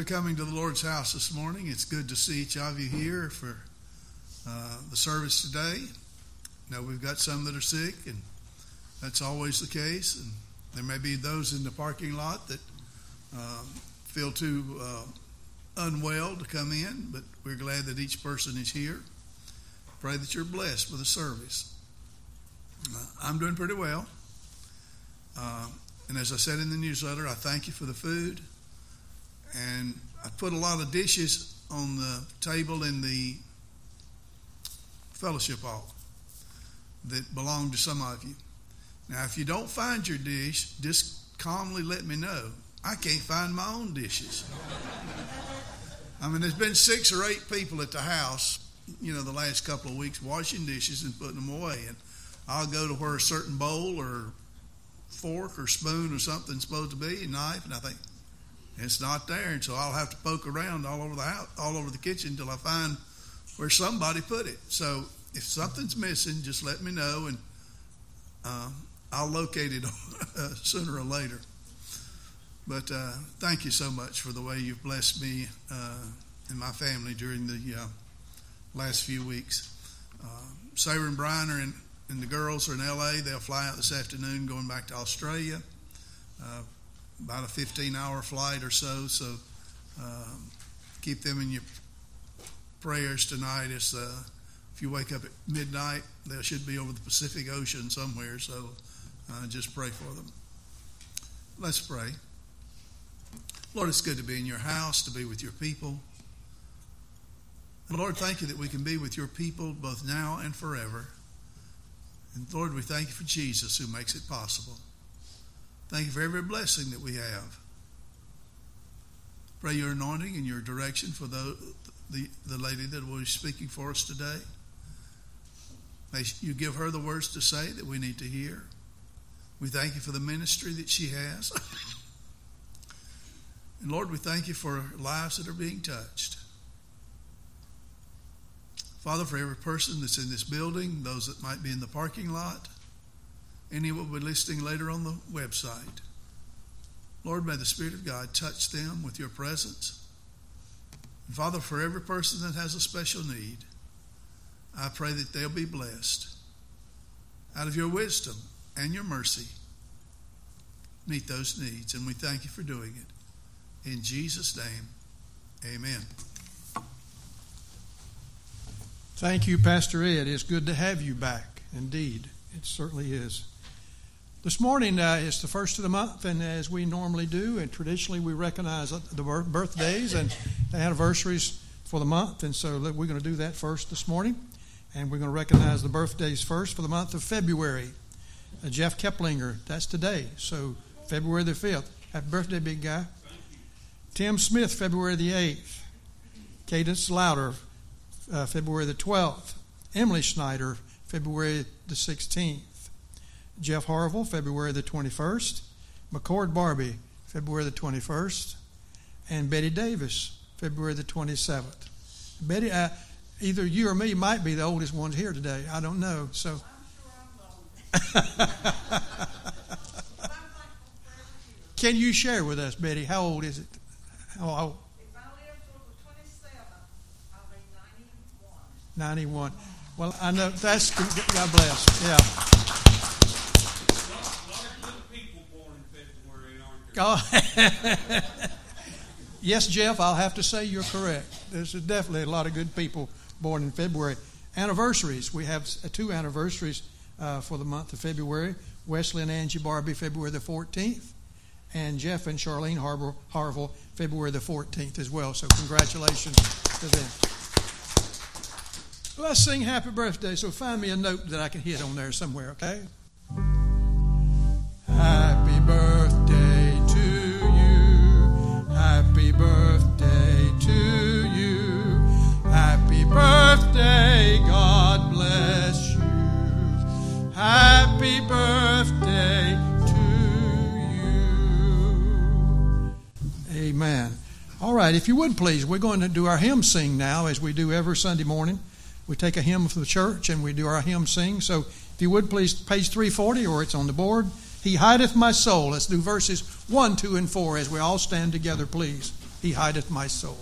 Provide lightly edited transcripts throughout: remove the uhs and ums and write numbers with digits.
for coming to the Lord's house this morning. It's good to see each of you here for the service today. You know, we've got some that are sick, and that's always the case. And there may be those in the parking lot that feel too unwell to come in, but we're glad that each person is here. Pray that you're blessed with the service. I'm doing pretty well. And as I said in the newsletter, I thank you for the food. And I put a lot of dishes on the table in the fellowship hall that belong to some of you. Now, if you don't find your dish, just calmly let me know. I can't find my own dishes. I mean, there's been 6 or 8 people at the house, the last couple of weeks washing dishes and putting them away. And I'll go to where a certain bowl or fork or spoon or something's supposed to be, a knife, and I think, it's not there, and so I'll have to poke around all over the house, all over the kitchen until I find where somebody put it. So if something's missing, just let me know, and I'll locate it sooner or later. But thank you so much for the way you've blessed me and my family during the last few weeks. Sarah and Brian are and the girls are in L.A. They'll fly out this afternoon going back to Australia. About a 15-hour flight or so. So keep them in your prayers tonight. If you wake up at midnight, they should be over the Pacific Ocean somewhere. So just pray for them. Let's pray. Lord, it's good to be in your house, to be with your people. And Lord, thank you that we can be with your people both now and forever. And Lord, we thank you for Jesus who makes it possible. Thank you for every blessing that we have. Pray your anointing and your direction for the lady that will be speaking for us today. May you give her the words to say that we need to hear. We thank you for the ministry that she has. And Lord, we thank you for lives that are being touched. Father, for every person that's in this building, those that might be in the parking lot, any will be listening later on the website. Lord, may the Spirit of God touch them with your presence. And Father, for every person that has a special need, I pray that they'll be blessed. Out of your wisdom and your mercy, meet those needs. And we thank you for doing it. In Jesus' name, amen. Thank you, Pastor Ed. It's good to have you back. Indeed, it certainly is. This morning is the first of the month, and as we normally do, and traditionally we recognize the birthdays and the anniversaries for the month, and so we're going to do that first this morning, and we're going to recognize the birthdays first for the month of February. Jeff Keplinger, that's today, so February the 5th. Happy birthday, big guy. Tim Smith, February the 8th. Cadence Louder, February the 12th. Emily Schneider, February the 16th. Jeff Harville, February the 21st. McCord Barbie, February the 21st. And Betty Davis, February the 27th. Betty, either you or me might be the oldest ones here today. I don't know. So, I'm sure I'm old. Can you share with us, Betty? How old is it? How old? If I live till the 27th, I'll be 91. 91. Well, I know that's God bless. Yeah. Oh. Yes, Jeff, I'll have to say you're correct. There's definitely a lot of good people born in February. Anniversaries. We have 2 anniversaries for the month of February. Wesley and Angie Barbie, February the 14th. And Jeff and Charlene Harville, February the 14th as well. So congratulations to them. Let's sing Happy Birthday. So find me a note that I can hit on there somewhere, okay? Happy birthday to you. Happy birthday to you. Happy birthday, God bless you. Happy birthday to you. Amen. All right, if you would please, we're going to do our hymn sing now as we do every Sunday morning. We take a hymn from the church and we do our hymn sing. So if you would please, page 340 or it's on the board. He hideth my soul. Let's do verses 1, 2, and 4 as we all stand together, please. He hideth my soul.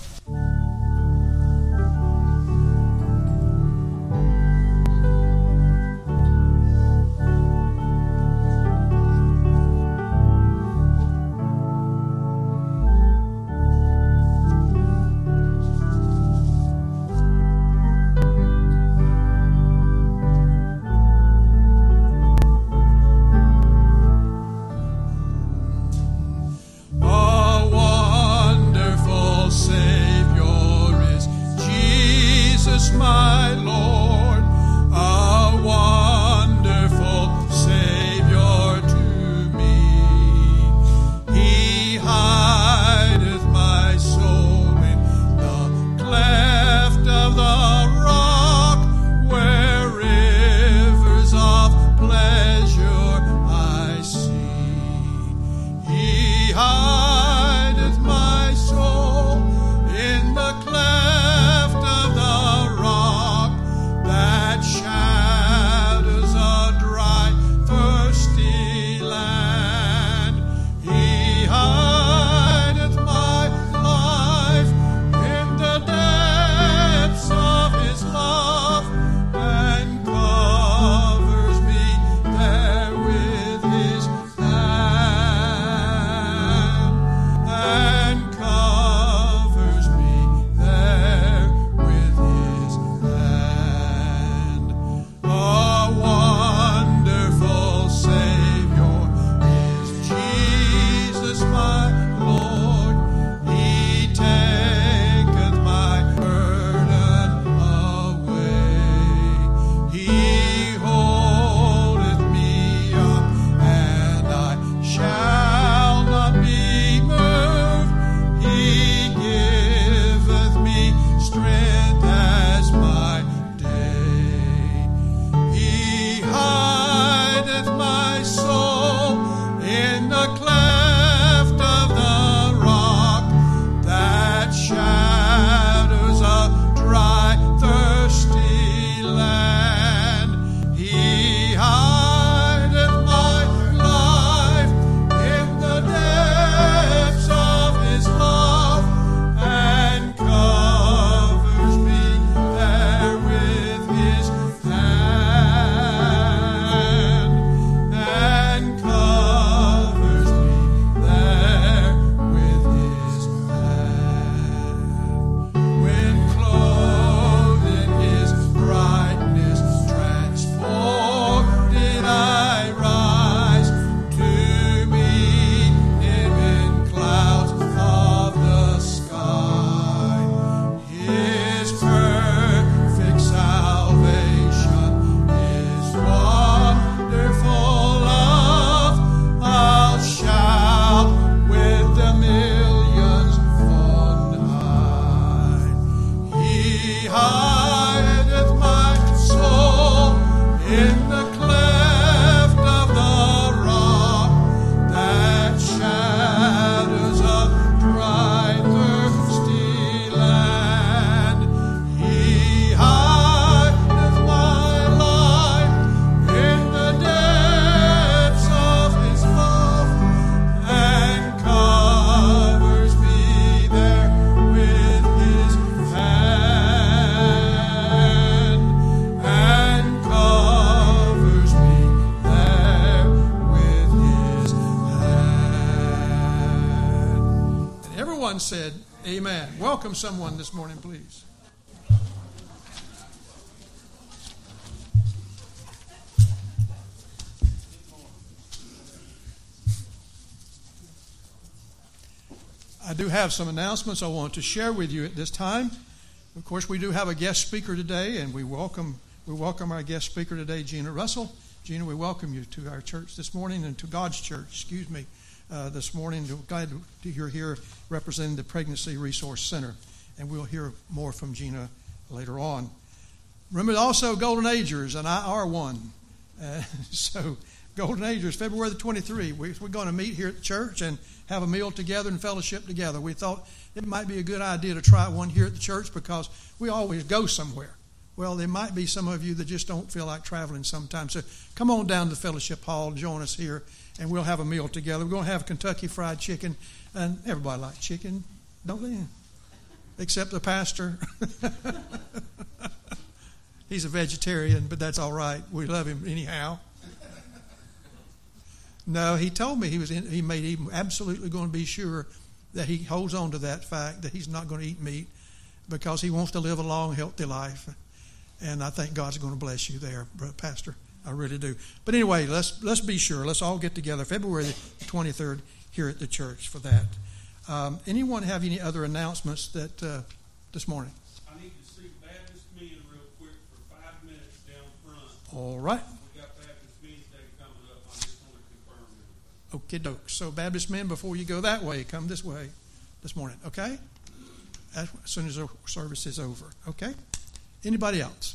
Said, amen. Welcome someone this morning, please. I do have some announcements I want to share with you at this time. Of course, we do have a guest speaker today, and we welcome our guest speaker today, Gina Russell. Gina, we welcome you to our church this morning and to God's church, this morning. We're glad you're here representing the Pregnancy Resource Center, and we'll hear more from Gina later on. Remember also Golden Agers, and I are one. So Golden Agers, February the 23rd, we're going to meet here at the church and have a meal together and fellowship together. We thought it might be a good idea to try one here at the church because we always go somewhere. Well, there might be some of you that just don't feel like traveling sometimes. So come on down to the fellowship hall, join us here, and we'll have a meal together. We're going to have Kentucky Fried Chicken, and everybody likes chicken. don't they? Except the pastor. He's a vegetarian, but that's all right. We love him anyhow. No, he told me he made him absolutely going to be sure that he holds on to that fact that he's not going to eat meat because he wants to live a long, healthy life. And I think God's going to bless you there, Pastor. I really do. But anyway, let's be sure. Let's all get together February the 23rd here at the church for that. Anyone have any other announcements that this morning? I need to see Baptist men real quick for 5 minutes down front. All right. We got Baptist Men's Day coming up. I just want to confirm everything. Okay, doke. So Baptist men, before you go that way, come this way this morning, okay? As soon as the service is over, okay? Anybody else?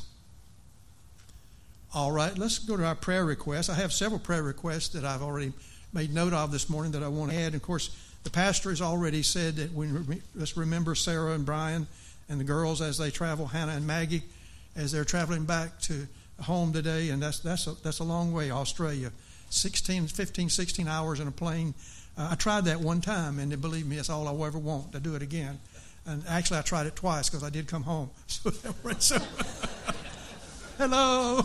All right, let's go to our prayer requests. I have several prayer requests that I've already made note of this morning that I want to add. Of course, the pastor has already said that let's remember Sarah and Brian and the girls as they travel, Hannah and Maggie, as they're traveling back to home today, and that's a long way, Australia. 15, 16 hours in a plane. I tried that one time, and believe me, it's all I'll ever want to do it again. And actually, I tried it twice because I did come home. So, hello.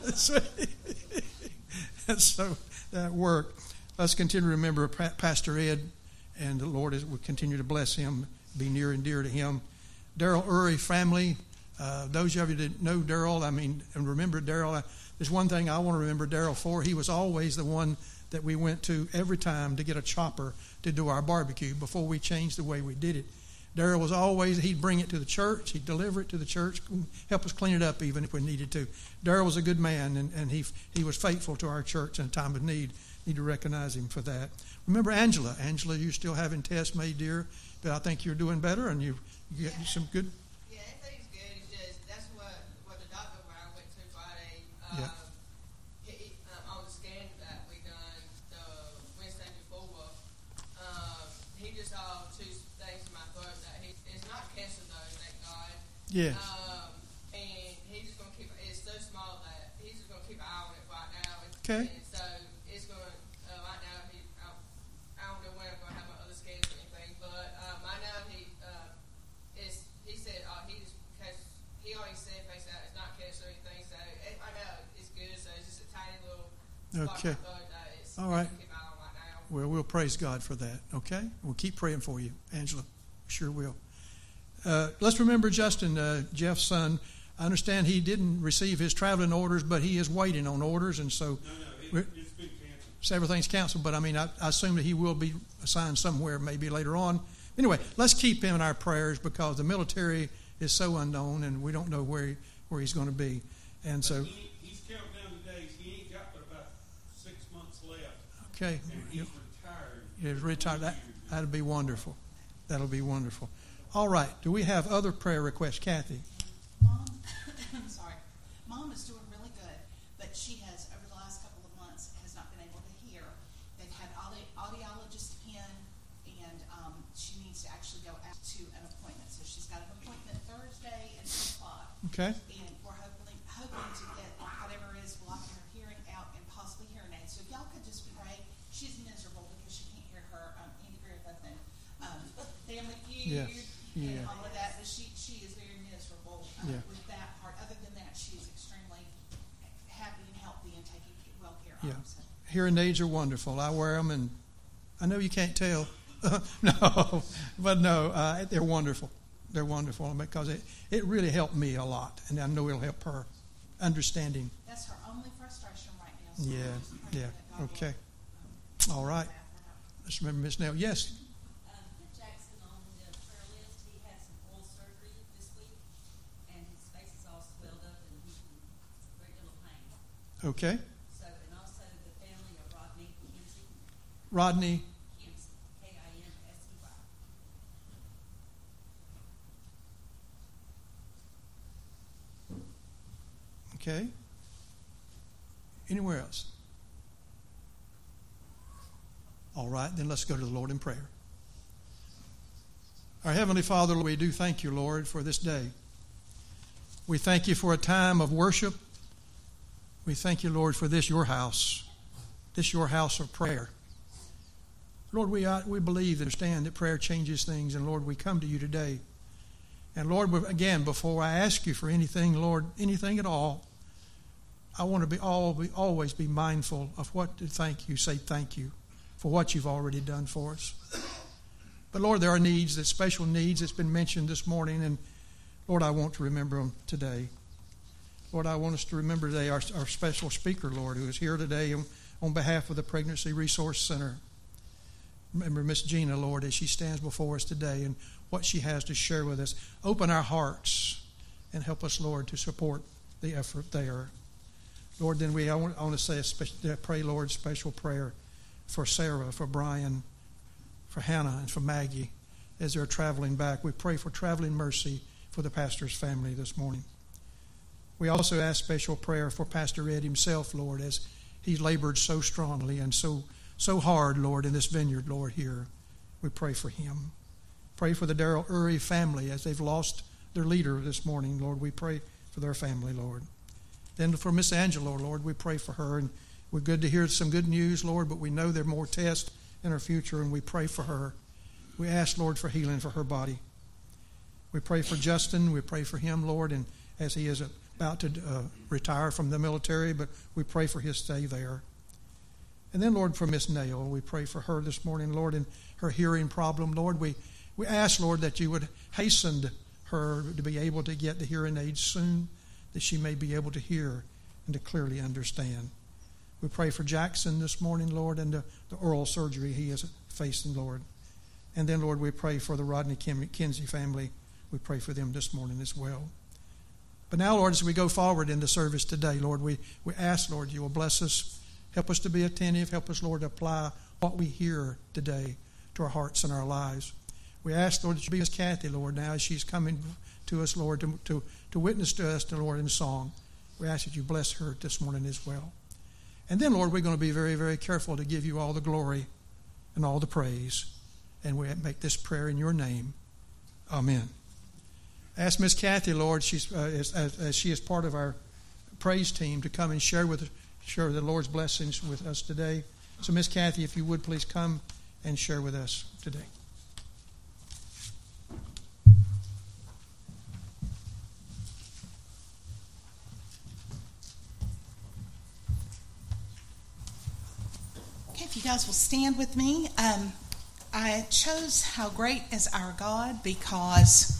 And so that worked. Let's continue to remember Pastor Ed, and the Lord will continue to bless him, be near and dear to him. Daryl Urey family. Those of you that know Daryl, and remember Daryl, there's one thing I want to remember Daryl for. He was always the one that we went to every time to get a chopper to do our barbecue before we changed the way we did it. Daryl was always, he'd bring it to the church, he'd deliver it to the church, help us clean it up even if we needed to. Daryl was a good man, and he was faithful to our church in a time of need. Need to recognize him for that. Remember Angela. Angela, you're still having tests made, dear, but I think you're doing better, and you get some good. Yeah, everything's good. It's just that's what the doctor where I went to Friday. Yeah. On the scan that we done the Wednesday before, he just saw two things in my throat that it's not cancer though, thank God. Yeah. And he's just gonna keep. It's so small that he's just gonna keep an eye on it right now. Okay. And so it's gonna right now. I don't know when I'm gonna have my other scans or anything, but right now he said he already said face out it's not cancer or anything. So right now it's good. So it's just a tiny little. Okay. All right. Keep an eye on right now. Well, we'll praise God for that, okay? We'll keep praying for you, Angela. Sure will. Let's remember Justin, Jeff's son. I understand he didn't receive his traveling orders, but he is waiting on orders, and so It's been canceled. everything's canceled. But, I assume that he will be assigned somewhere maybe later on. Anyway, let's keep him in our prayers because the military is so unknown, and we don't know where he's going to be. And so, He's counting down the days. He ain't got but about 6 months left. okay. And he's retired. He's retired. That'll be wonderful. That'll be wonderful. All right. Do we have other prayer requests? Kathy? Mom, I'm sorry. Mom is doing really good, but she has, over the last couple of months, has not been able to hear. They've had audiologist in, and she needs to actually go out to an appointment. So she's got an appointment Thursday at 2 o'clock. Okay. And we're hoping to get whatever is blocking her hearing out and possibly hearing aids. So if y'all could just pray. She's miserable because she can't hear her Andy Griffith and Family Feud Yeah. and all of that. But she is very miserable with that part. Other than that, she's extremely happy and healthy and taking well care of. Yeah. So. Hearing aids are wonderful. I wear them, and I know you can't tell. No, but no, they're wonderful. They're wonderful because it really helped me a lot, and I know it'll help her understanding. That's her only frustration right now. So Yeah, I'm just praying yeah, that God okay. will, All right. look after her. Let's remember Miss Nell. Yes. Put Jackson on the prayer list. He had some oral surgery this week, and his face is all swelled up, and he's in very little pain. Okay. So, and also the family of Rodney Kinsey, Rodney. Kinsey, Kinsey. Okay. Anywhere else? All right, then let's go to the Lord in prayer. Our Heavenly Father, we do thank you, Lord, for this day. We thank you for a time of worship. We thank you, Lord, for this your house of prayer. Lord, we believe and understand that prayer changes things, and Lord, we come to you today. And Lord, again, before I ask you for anything, Lord, anything at all, I want to always be mindful of what to say thank you for what you've already done for us. But Lord, there are needs, special needs that's been mentioned this morning, and Lord, I want to remember them today. Lord, I want us to remember today our special speaker, Lord, who is here today on behalf of the Pregnancy Resource Center. Remember Miss Gina, Lord, as she stands before us today and what she has to share with us. Open our hearts and help us, Lord, to support the effort there. Lord, then I want to say pray, Lord, special prayer for Sarah, for Brian, for Hannah, and for Maggie as they're traveling back. We pray for traveling mercy for the pastor's family this morning. We also ask special prayer for Pastor Ed himself, Lord, as he labored so strongly and so hard, Lord, in this vineyard, Lord, here. We pray for him. Pray for the Darrell Uri family as they've lost their leader this morning, Lord. We pray for their family, Lord. Then for Miss Angela, Lord, we pray for her. And we're good to hear some good news, Lord, but we know there are more tests in her future, and we pray for her. We ask, Lord, for healing for her body. We pray for Justin. We pray for him, Lord, and as he is about to retire from the military, but we pray for his stay there. And then, Lord, for Miss Nail, we pray for her this morning, Lord, and her hearing problem. Lord, we ask, Lord, that you would hasten her to be able to get the hearing aids soon, that she may be able to hear and to clearly understand. We pray for Jackson this morning, Lord, and the oral surgery he is facing, Lord. And then, Lord, we pray for the Rodney Kinsey family. We pray for them this morning as well. But now, Lord, as we go forward in the service today, Lord, we ask, Lord, you will bless us. Help us to be attentive. Help us, Lord, to apply what we hear today to our hearts and our lives. We ask, Lord, that you be with Kathy, Lord, now as she's coming to us, Lord, to witness to us, Lord, in song. We ask that you bless her this morning as well. And then, Lord, we're going to be very, very careful to give you all the glory and all the praise. And we make this prayer in your name. Amen. Ask Miss Kathy, Lord, as she is part of our praise team, to come and share the Lord's blessings with us today. So, Miss Kathy, if you would please come and share with us today. Okay, if you guys will stand with me. I chose How Great is Our God because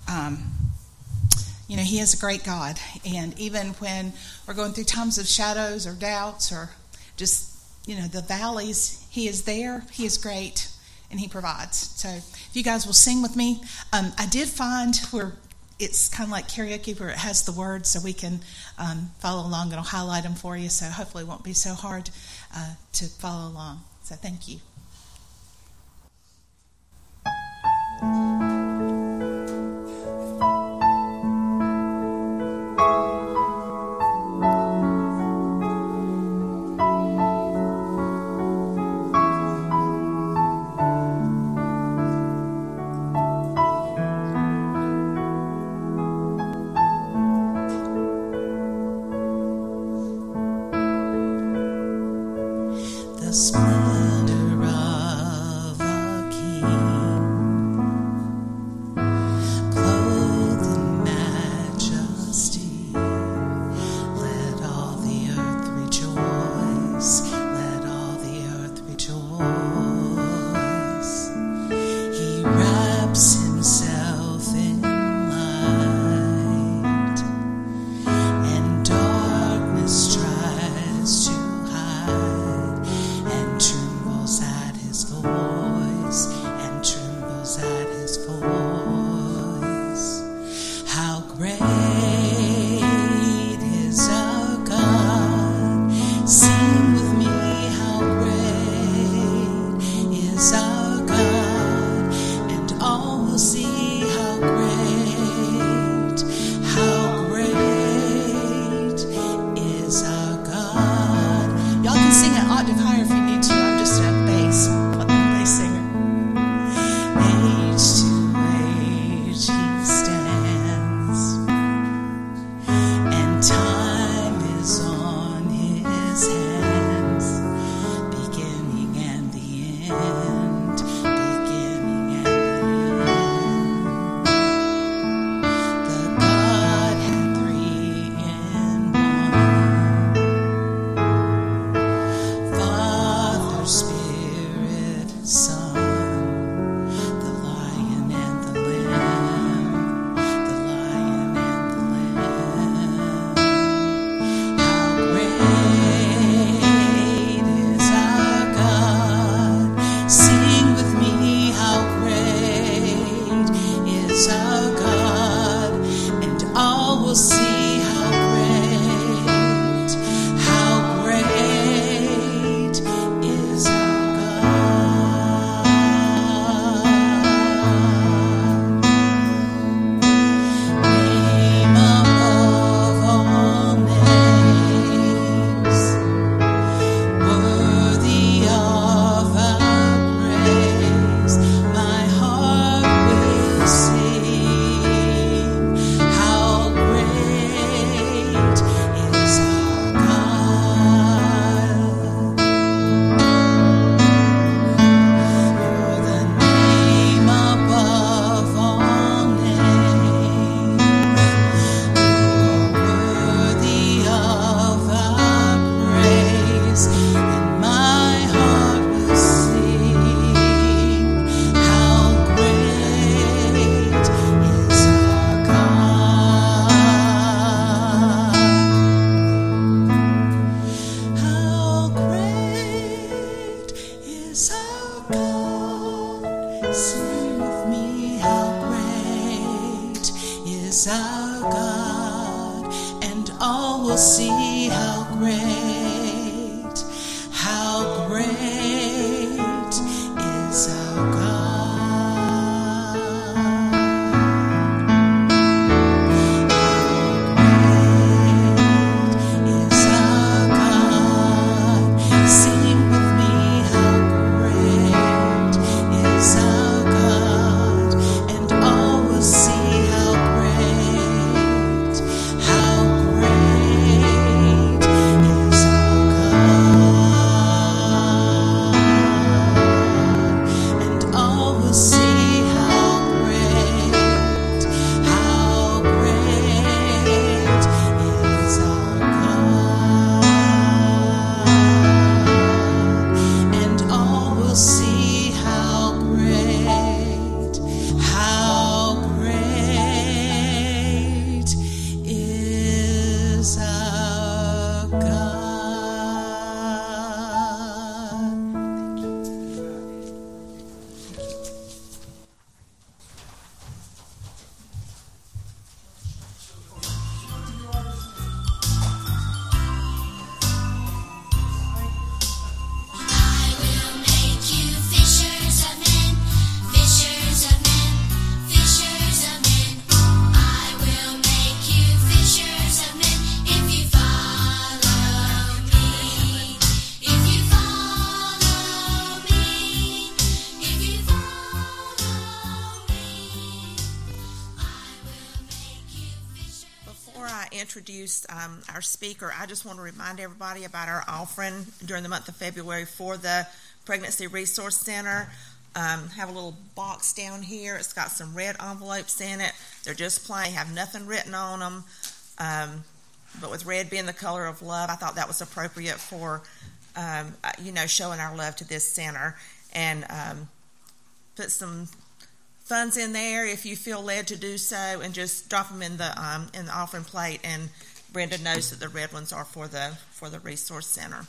He is a great God. And even when we're going through times of shadows or doubts or just, the valleys, He is there, He is great, and He provides. So if you guys will sing with me. I did find where it's kind of like karaoke where it has the words so we can follow along, and I'll highlight them for you, so hopefully it won't be so hard to follow along. So thank you. The splendor of a king is our God, and all will see how great is our God. Introduce our speaker, I just want to remind everybody about our offering during the month of February for the Pregnancy Resource Center. Have a little box down here. It's got some red envelopes in it. They're just plain, have nothing written on them. But with red being the color of love, I thought that was appropriate for, showing our love to this center. And put some funds in there if you feel led to do so, and just drop them in the offering plate. And Brenda knows that the red ones are for the resource center.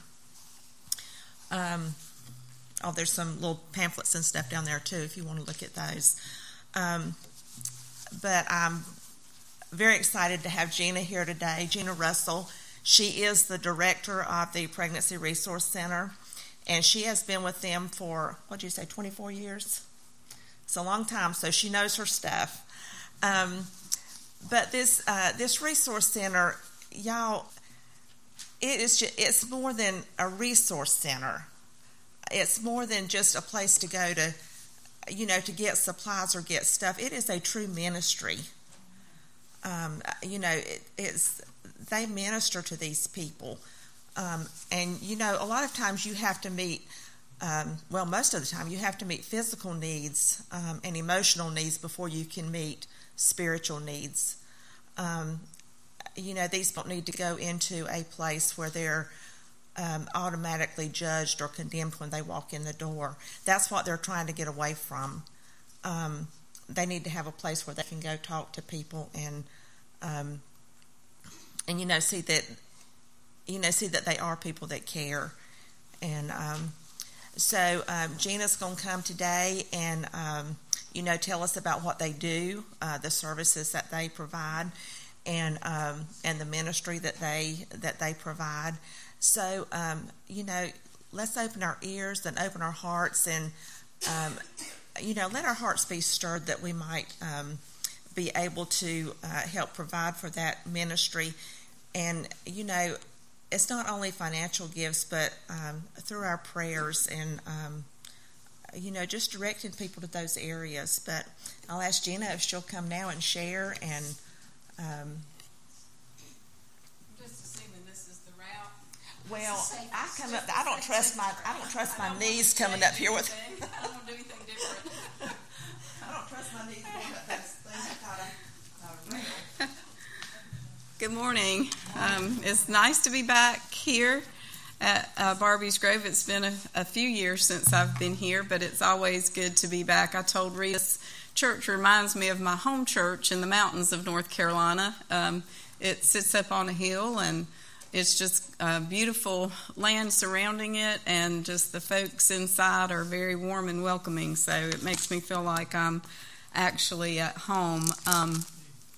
There's some little pamphlets and stuff down there too if you want to look at those. But I'm very excited to have Gina here today. Gina Russell. She is the director of the Pregnancy Resource Center, and she has been with them for 24 years. It's a long time, so she knows her stuff. But this resource center, y'all, it's more than a resource center. It's more than just a place to go to get supplies or get stuff. It is a true ministry. They minister to these people, and a lot of times you have to meet. Most of the time you have to meet physical needs and emotional needs before you can meet spiritual needs. These don't need to go into a place where they're automatically judged or condemned when they walk in the door. That's what they're trying to get away from. They need to have a place where they can go talk to people and see that they are people that care. And So Gina's going to come today and, tell us about what they do, the services that they provide, and the ministry that they provide. So, let's open our ears and open our hearts and, let our hearts be stirred that we might be able to help provide for that ministry. And, it's not only financial gifts, but through our prayers and, just directing people to those areas. But I'll ask Gina if she'll come now and share. And just assuming this is the route. Well, I come up. I don't trust my knees coming up here with. I don't do anything different. I don't trust my knees going up those things kind of rail. Good morning. It's nice to be back here at Barbie's Grove. It's been a few years since I've been here, but it's always good to be back. I told Rita, this church reminds me of my home church in the mountains of North Carolina. It sits up on a hill, and it's just beautiful land surrounding it, and just the folks inside are very warm and welcoming, so it makes me feel like I'm actually at home.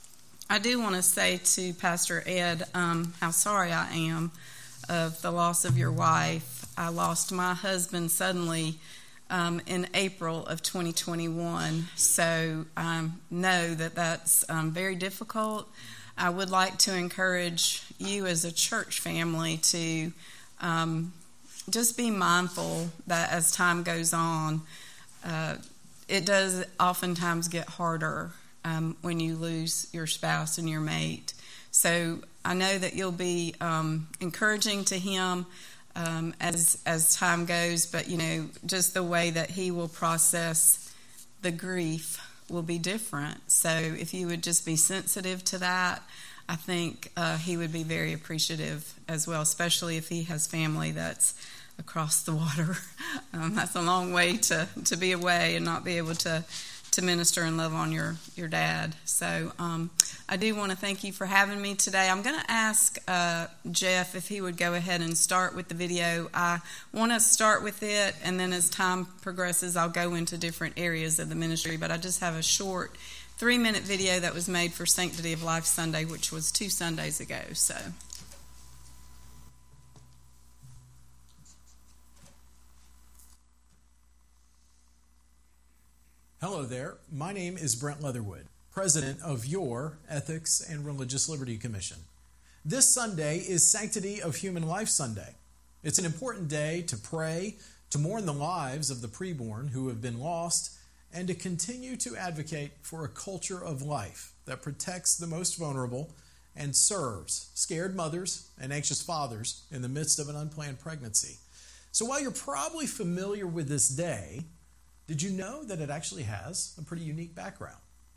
I do want to say to Pastor Ed how sorry I am of the loss of your wife. I lost my husband suddenly in April of 2021, so know that that's very difficult. I would like to encourage you as a church family to just be mindful that as time goes on, it does oftentimes get harder when you lose your spouse and your mate. So I know that you'll be encouraging to him as time goes, but just the way that he will process the grief will be different. So if you would just be sensitive to that, I think he would be very appreciative as well, especially if he has family that's across the water. That's a long way to be away and not be able to minister and love on your dad. So I do want to thank you for having me today. I'm going to ask Jeff if he would go ahead and start with the video. I want to start with it, and then as time progresses, I'll go into different areas of the ministry. But I just have a short 3-minute video that was made for Sanctity of Life Sunday, which was 2 Sundays ago. So. Hello there. My name is Brent Leatherwood, President of your Ethics and Religious Liberty Commission. This Sunday is Sanctity of Human Life Sunday. It's an important day to pray, to mourn the lives of the preborn who have been lost, and to continue to advocate for a culture of life that protects the most vulnerable and serves scared mothers and anxious fathers in the midst of an unplanned pregnancy. So while you're probably familiar with this day, did you know that it actually has a pretty unique background?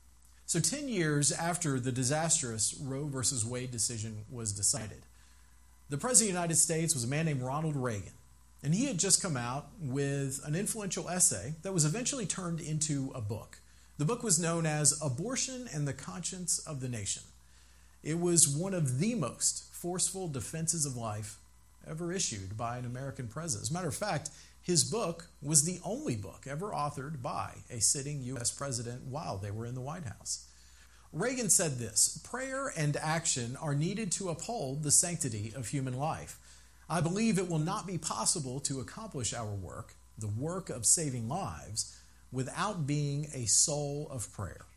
So 10 years after the disastrous Roe v. Wade decision was decided, the President of the United States was a man named Ronald Reagan, and he had just come out with an influential essay that was eventually turned into a book. The book was known as Abortion and the Conscience of the Nation. It was one of the most forceful defenses of life ever issued by an American president. As a matter of fact, his book was the only book ever authored by a sitting U.S. president while they were in the White House. Reagan said this: "Prayer and action are needed to uphold the sanctity of human life. I believe it will not be possible to accomplish our work, the work of saving lives, without being a soul of prayer."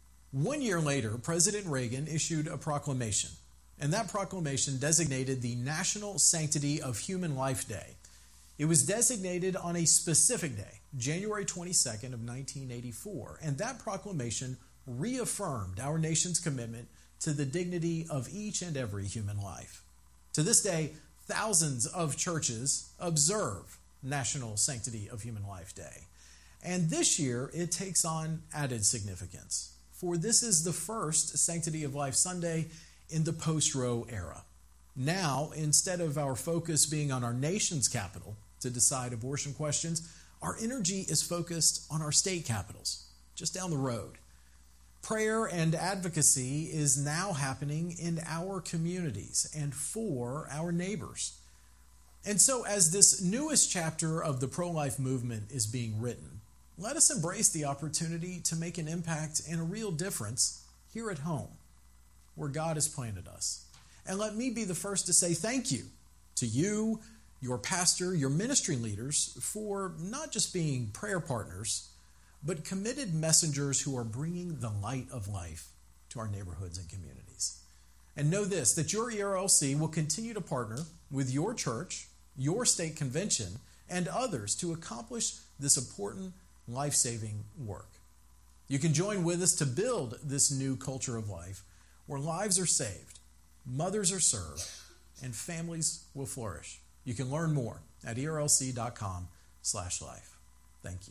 1 year later, President Reagan issued a proclamation, and that proclamation designated the National Sanctity of Human Life Day. It was designated on a specific day, January 22nd of 1984, and that proclamation reaffirmed our nation's commitment to the dignity of each and every human life. To this day, thousands of churches observe National Sanctity of Human Life Day. And this year, it takes on added significance, for this is the first Sanctity of Life Sunday in the post-Roe era. Now, instead of our focus being on our nation's capital to decide abortion questions, our energy is focused on our state capitals, just down the road. Prayer and advocacy is now happening in our communities and for our neighbors. And so as this newest chapter of the pro-life movement is being written, let us embrace the opportunity to make an impact and a real difference here at home, where God has planted us. And let me be the first to say thank you to you, your pastor, your ministry leaders, for not just being prayer partners, but committed messengers who are bringing the light of life to our neighborhoods and communities. And know this, that your ERLC will continue to partner with your church, your state convention, and others to accomplish this important life-saving work. You can join with us to build this new culture of life where lives are saved, mothers are served, and families will flourish. You can learn more at erlc.com/life. Thank you.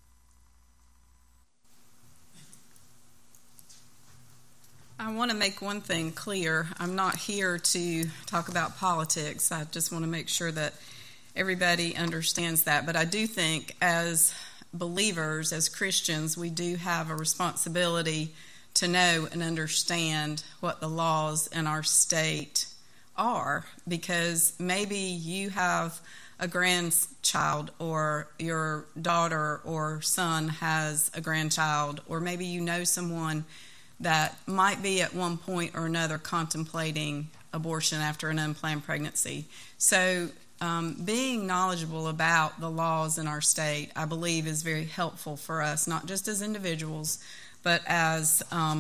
I want to make one thing clear. I'm not here to talk about politics. I just want to make sure that everybody understands that. But I do think as believers, as Christians, we do have a responsibility to know and understand what the laws in our state are, because maybe you have a grandchild, or your daughter or son has a grandchild, or maybe you know someone that might be at one point or another contemplating abortion after an unplanned pregnancy. So being knowledgeable about the laws in our state, I believe, is very helpful for us, not just as individuals, but as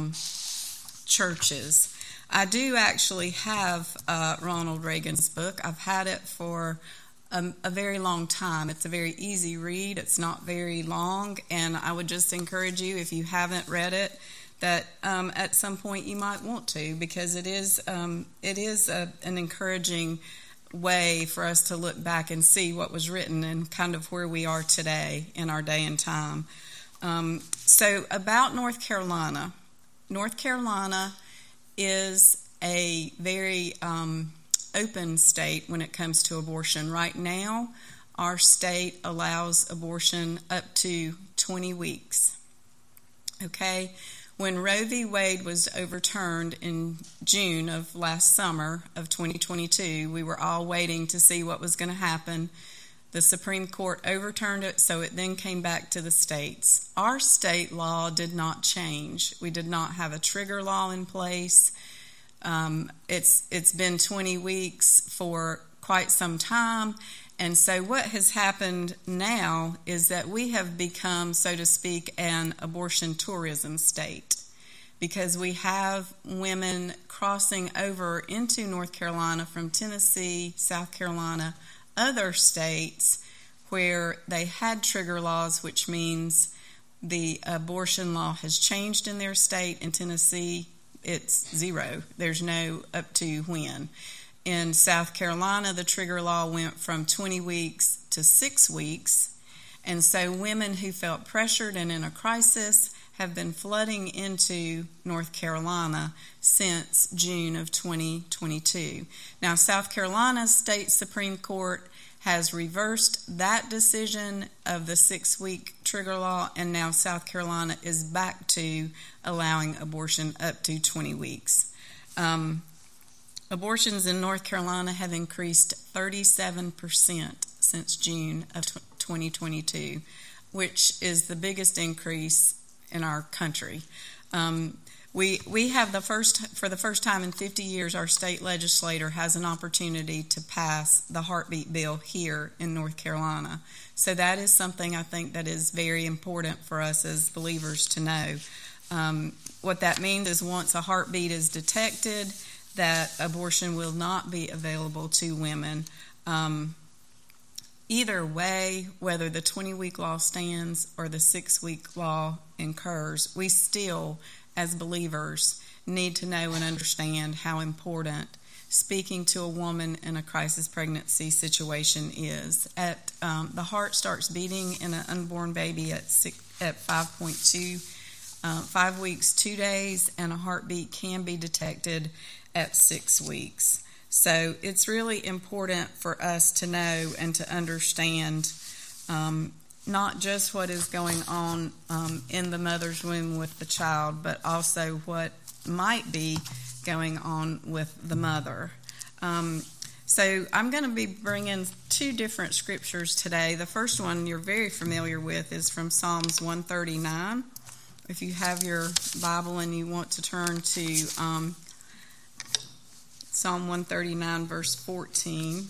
churches. I do actually have Ronald Reagan's book. I've had it for a very long time. It's a very easy read. It's not very long, and I would just encourage you, if you haven't read it, that at some point you might want to, because it is an encouraging way for us to look back and see what was written and kind of where we are today in our day and time. So about North Carolina. North Carolina is a very open state when it comes to abortion. Right now, our state allows abortion up to 20 weeks. Okay? When Roe v. Wade was overturned in June of last summer of 2022, we were all waiting to see what was going to happen. The Supreme Court overturned it, so it then came back to the states. Our state law did not change. We did not have a trigger law in place. It's been 20 weeks for quite some time. And so what has happened now is that we have become, so to speak, an abortion tourism state, because we have women crossing over into North Carolina from Tennessee, South Carolina, other states where they had trigger laws, which means the abortion law has changed in their state. In Tennessee, it's 0. There's no up to when. In South Carolina, the trigger law went from 20 weeks to 6 weeks, and so women who felt pressured and in a crisis have been flooding into North Carolina since June of 2022. Now, South Carolina's state Supreme Court has reversed that decision of the 6-week trigger law, and now South Carolina is back to allowing abortion up to 20 weeks. Abortions in North Carolina have increased 37% since June of 2022, which is the biggest increase in our country. We have for the first time in 50 years, our state legislator has an opportunity to pass the heartbeat bill here in North Carolina. So that is something I think that is very important for us as believers to know. What that means is once a heartbeat is detected, that abortion will not be available to women. Either way, whether the 20-week law stands or the 6-week law incurs, we still, as believers, need to know and understand how important speaking to a woman in a crisis pregnancy situation is. The heart starts beating in an unborn baby at 5.2, 5 weeks, 2 days, and a heartbeat can be detected at 6 weeks. So it's really important for us to know and to understand not just what is going on in the mother's womb with the child, but also what might be going on with the mother. So I'm going to be bringing 2 different scriptures today. The first one you're very familiar with is from Psalms 139. If you have your Bible and you want to turn to Psalm 139, verse 14.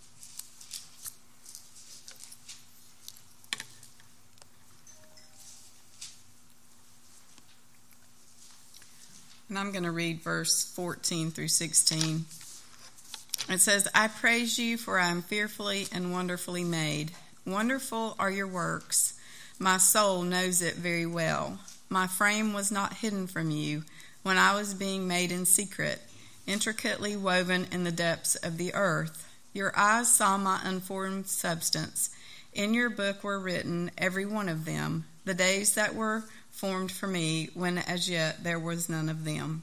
And I'm going to read verse 14 through 16. It says, I praise you, for I am fearfully and wonderfully made. Wonderful are your works. My soul knows it very well. My frame was not hidden from you when I was being made in secret, intricately woven in the depths of the earth. Your eyes saw my unformed substance. In your book were written, every one of them, the days that were formed for me, when as yet there was none of them.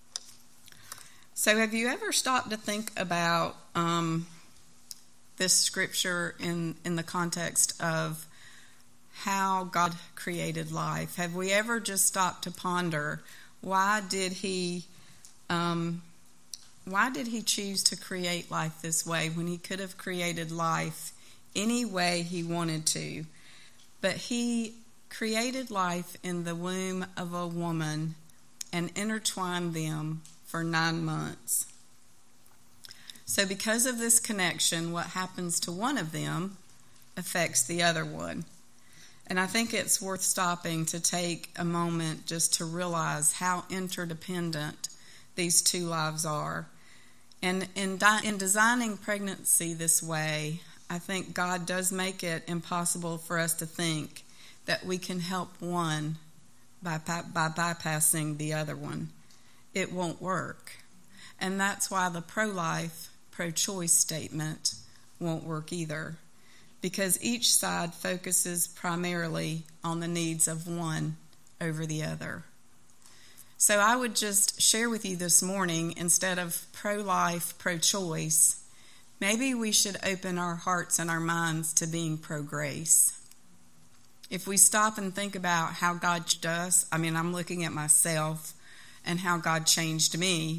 So have you ever stopped to think about this scripture in the context of how God created life? Have we ever just stopped to ponder, why did he choose to create life this way when he could have created life any way he wanted to? But he created life in the womb of a woman and intertwined them for 9 months. So because of this connection, what happens to one of them affects the other one. And I think it's worth stopping to take a moment just to realize how interdependent these two lives are. And in designing pregnancy this way, I think God does make it impossible for us to think that we can help one by bypassing the other one. It won't work. And that's why the pro-life, pro-choice statement won't work either, because each side focuses primarily on the needs of one over the other. So I would just share with you this morning, instead of pro-life, pro-choice, maybe we should open our hearts and our minds to being pro-grace. If we stop and think about how God changed us, I'm looking at myself and how God changed me.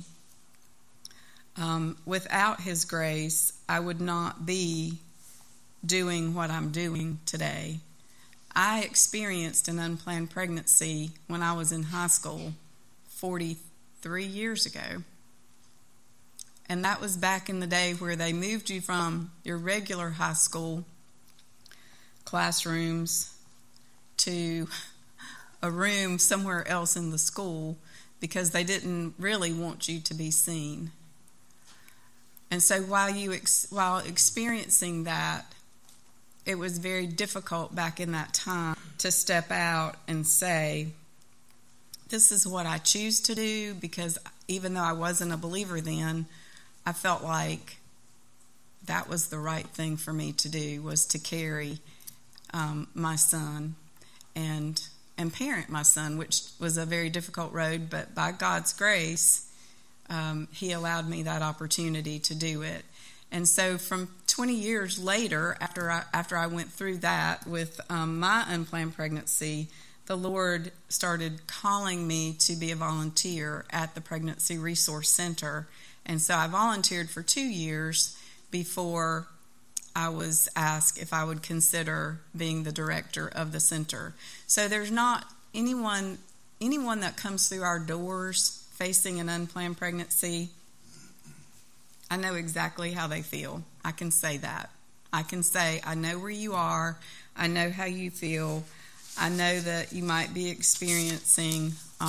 Without His grace, I would not be doing what I'm doing today. I experienced an unplanned pregnancy when I was in high school 43 years ago. And that was back in the day where they moved you from your regular high school classrooms to a room somewhere else in the school because they didn't really want you to be seen. And so while experiencing that, it was very difficult back in that time to step out and say, this is what I choose to do, because even though I wasn't a believer then, I felt like that was the right thing for me to do, was to carry my son and parent my son, which was a very difficult road, but by God's grace, He allowed me that opportunity to do it. And so from 20 years later, after I went through that with my unplanned pregnancy, the Lord started calling me to be a volunteer at the Pregnancy Resource Center. And so I volunteered for 2 years before I was asked if I would consider being the director of the center. So there's not anyone that comes through our doors facing an unplanned pregnancy. I know exactly how they feel. I can say that. I can say, I know where you are. I know how you feel. I know that you might be experiencing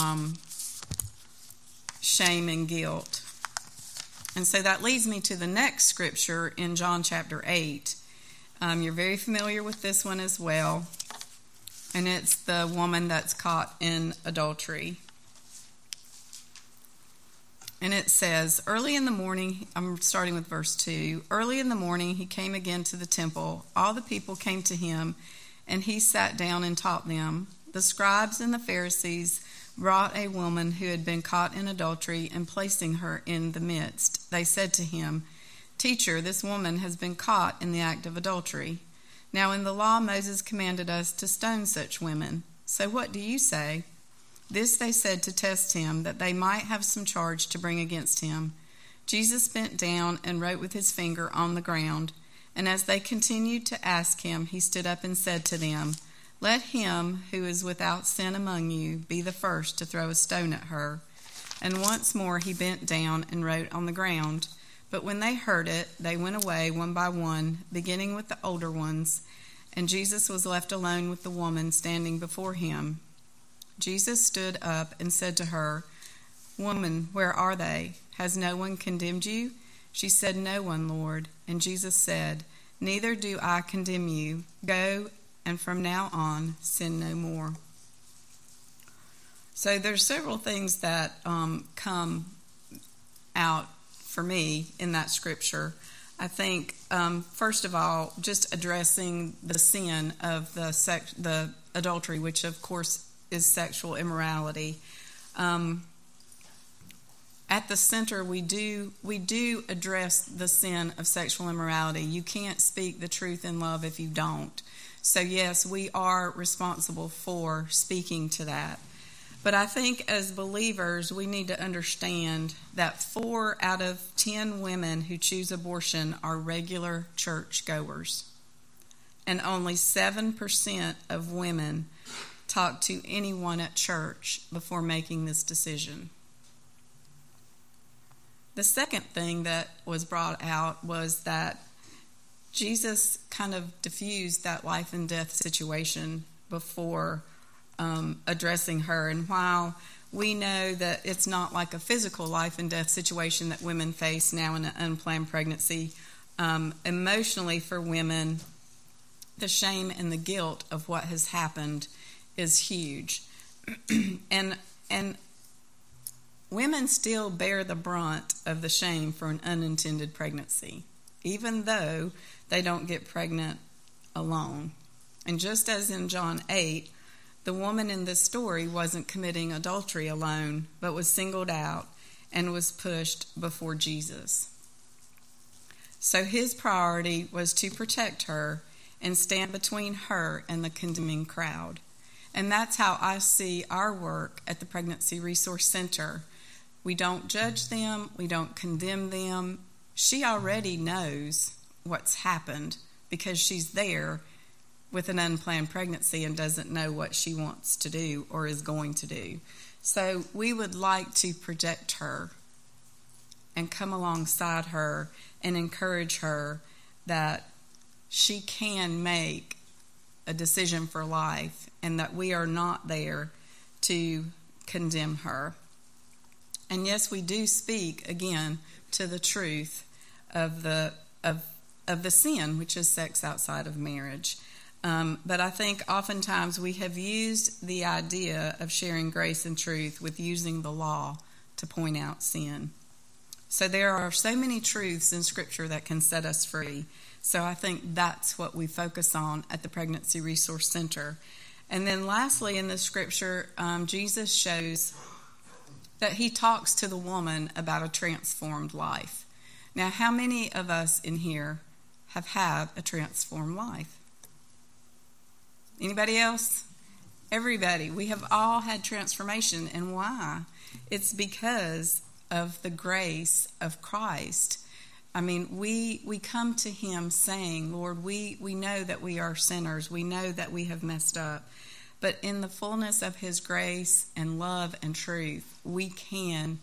shame and guilt. And so that leads me to the next scripture in John chapter 8. You're very familiar with this one as well. And it's the woman that's caught in adultery. And it says, early in the morning, I'm starting with verse 2. Early in the morning, he came again to the temple. All the people came to him, and he sat down and taught them. The scribes and the Pharisees brought a woman who had been caught in adultery, and placing her in the midst, they said to him, Teacher, this woman has been caught in the act of adultery. Now in the law Moses commanded us to stone such women. So what do you say? This they said to test him, that they might have some charge to bring against him. Jesus bent down and wrote with his finger on the ground. And as they continued to ask him, he stood up and said to them, Let him who is without sin among you be the first to throw a stone at her. And once more he bent down and wrote on the ground. But when they heard it, they went away one by one, beginning with the older ones. And Jesus was left alone with the woman standing before him. Jesus stood up and said to her, Woman, where are they? Has no one condemned you? She said, No one, Lord. And Jesus said, Neither do I condemn you. Go, and from now on, sin no more. So there's several things that come out for me in that scripture. I think, first of all, just addressing the sin of the adultery, which of course is sexual immorality. At the center, we do address the sin of sexual immorality. You can't speak the truth in love if you don't. So yes, we are responsible for speaking to that. But I think as believers, we need to understand that 4 out of 10 women who choose abortion are regular church goers. And only 7% of women talk to anyone at church before making this decision. The second thing that was brought out was that Jesus kind of diffused that life and death situation before addressing her. And while we know that it's not like a physical life and death situation that women face now in an unplanned pregnancy, emotionally for women, the shame and the guilt of what has happened is huge. and women still bear the brunt of the shame for an unintended pregnancy, even though they don't get pregnant alone. And just as in John 8, the woman in this story wasn't committing adultery alone, but was singled out and was pushed before Jesus. So his priority was to protect her and stand between her and the condemning crowd. And that's how I see our work at the Pregnancy Resource Center. We don't judge them. We don't condemn them. She already knows what's happened because she's there with an unplanned pregnancy and doesn't know what she wants to do or is going to do. So we would like to protect her and come alongside her and encourage her that she can make a decision for life and that we are not there to condemn her. And yes, we do speak again to the truth of the sin, which is sex outside of marriage. But I think oftentimes we have used the idea of sharing grace and truth with using the law to point out sin. So there are so many truths in Scripture that can set us free. So I think that's what we focus on at the Pregnancy Resource Center. And then lastly, in the Scripture, Jesus shows that he talks to the woman about a transformed life. Now, how many of us in here have had a transformed life? Anybody else? Everybody. We have all had transformation. And why? It's because of the grace of Christ. I mean, we come to him saying, Lord, we know that we are sinners. We know that we have messed up. But in the fullness of his grace and love and truth, we can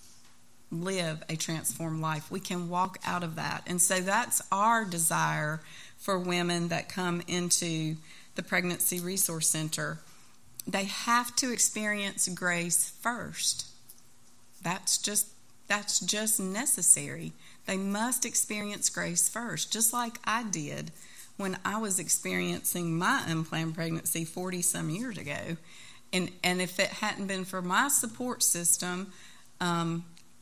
live a transformed life. We can walk out of that. And so that's our desire for women that come into the Pregnancy Resource Center. They have to experience grace first. That's just necessary. They must experience grace first, just like I did when I was experiencing my unplanned pregnancy 40-some years ago. And if it hadn't been for my support system, I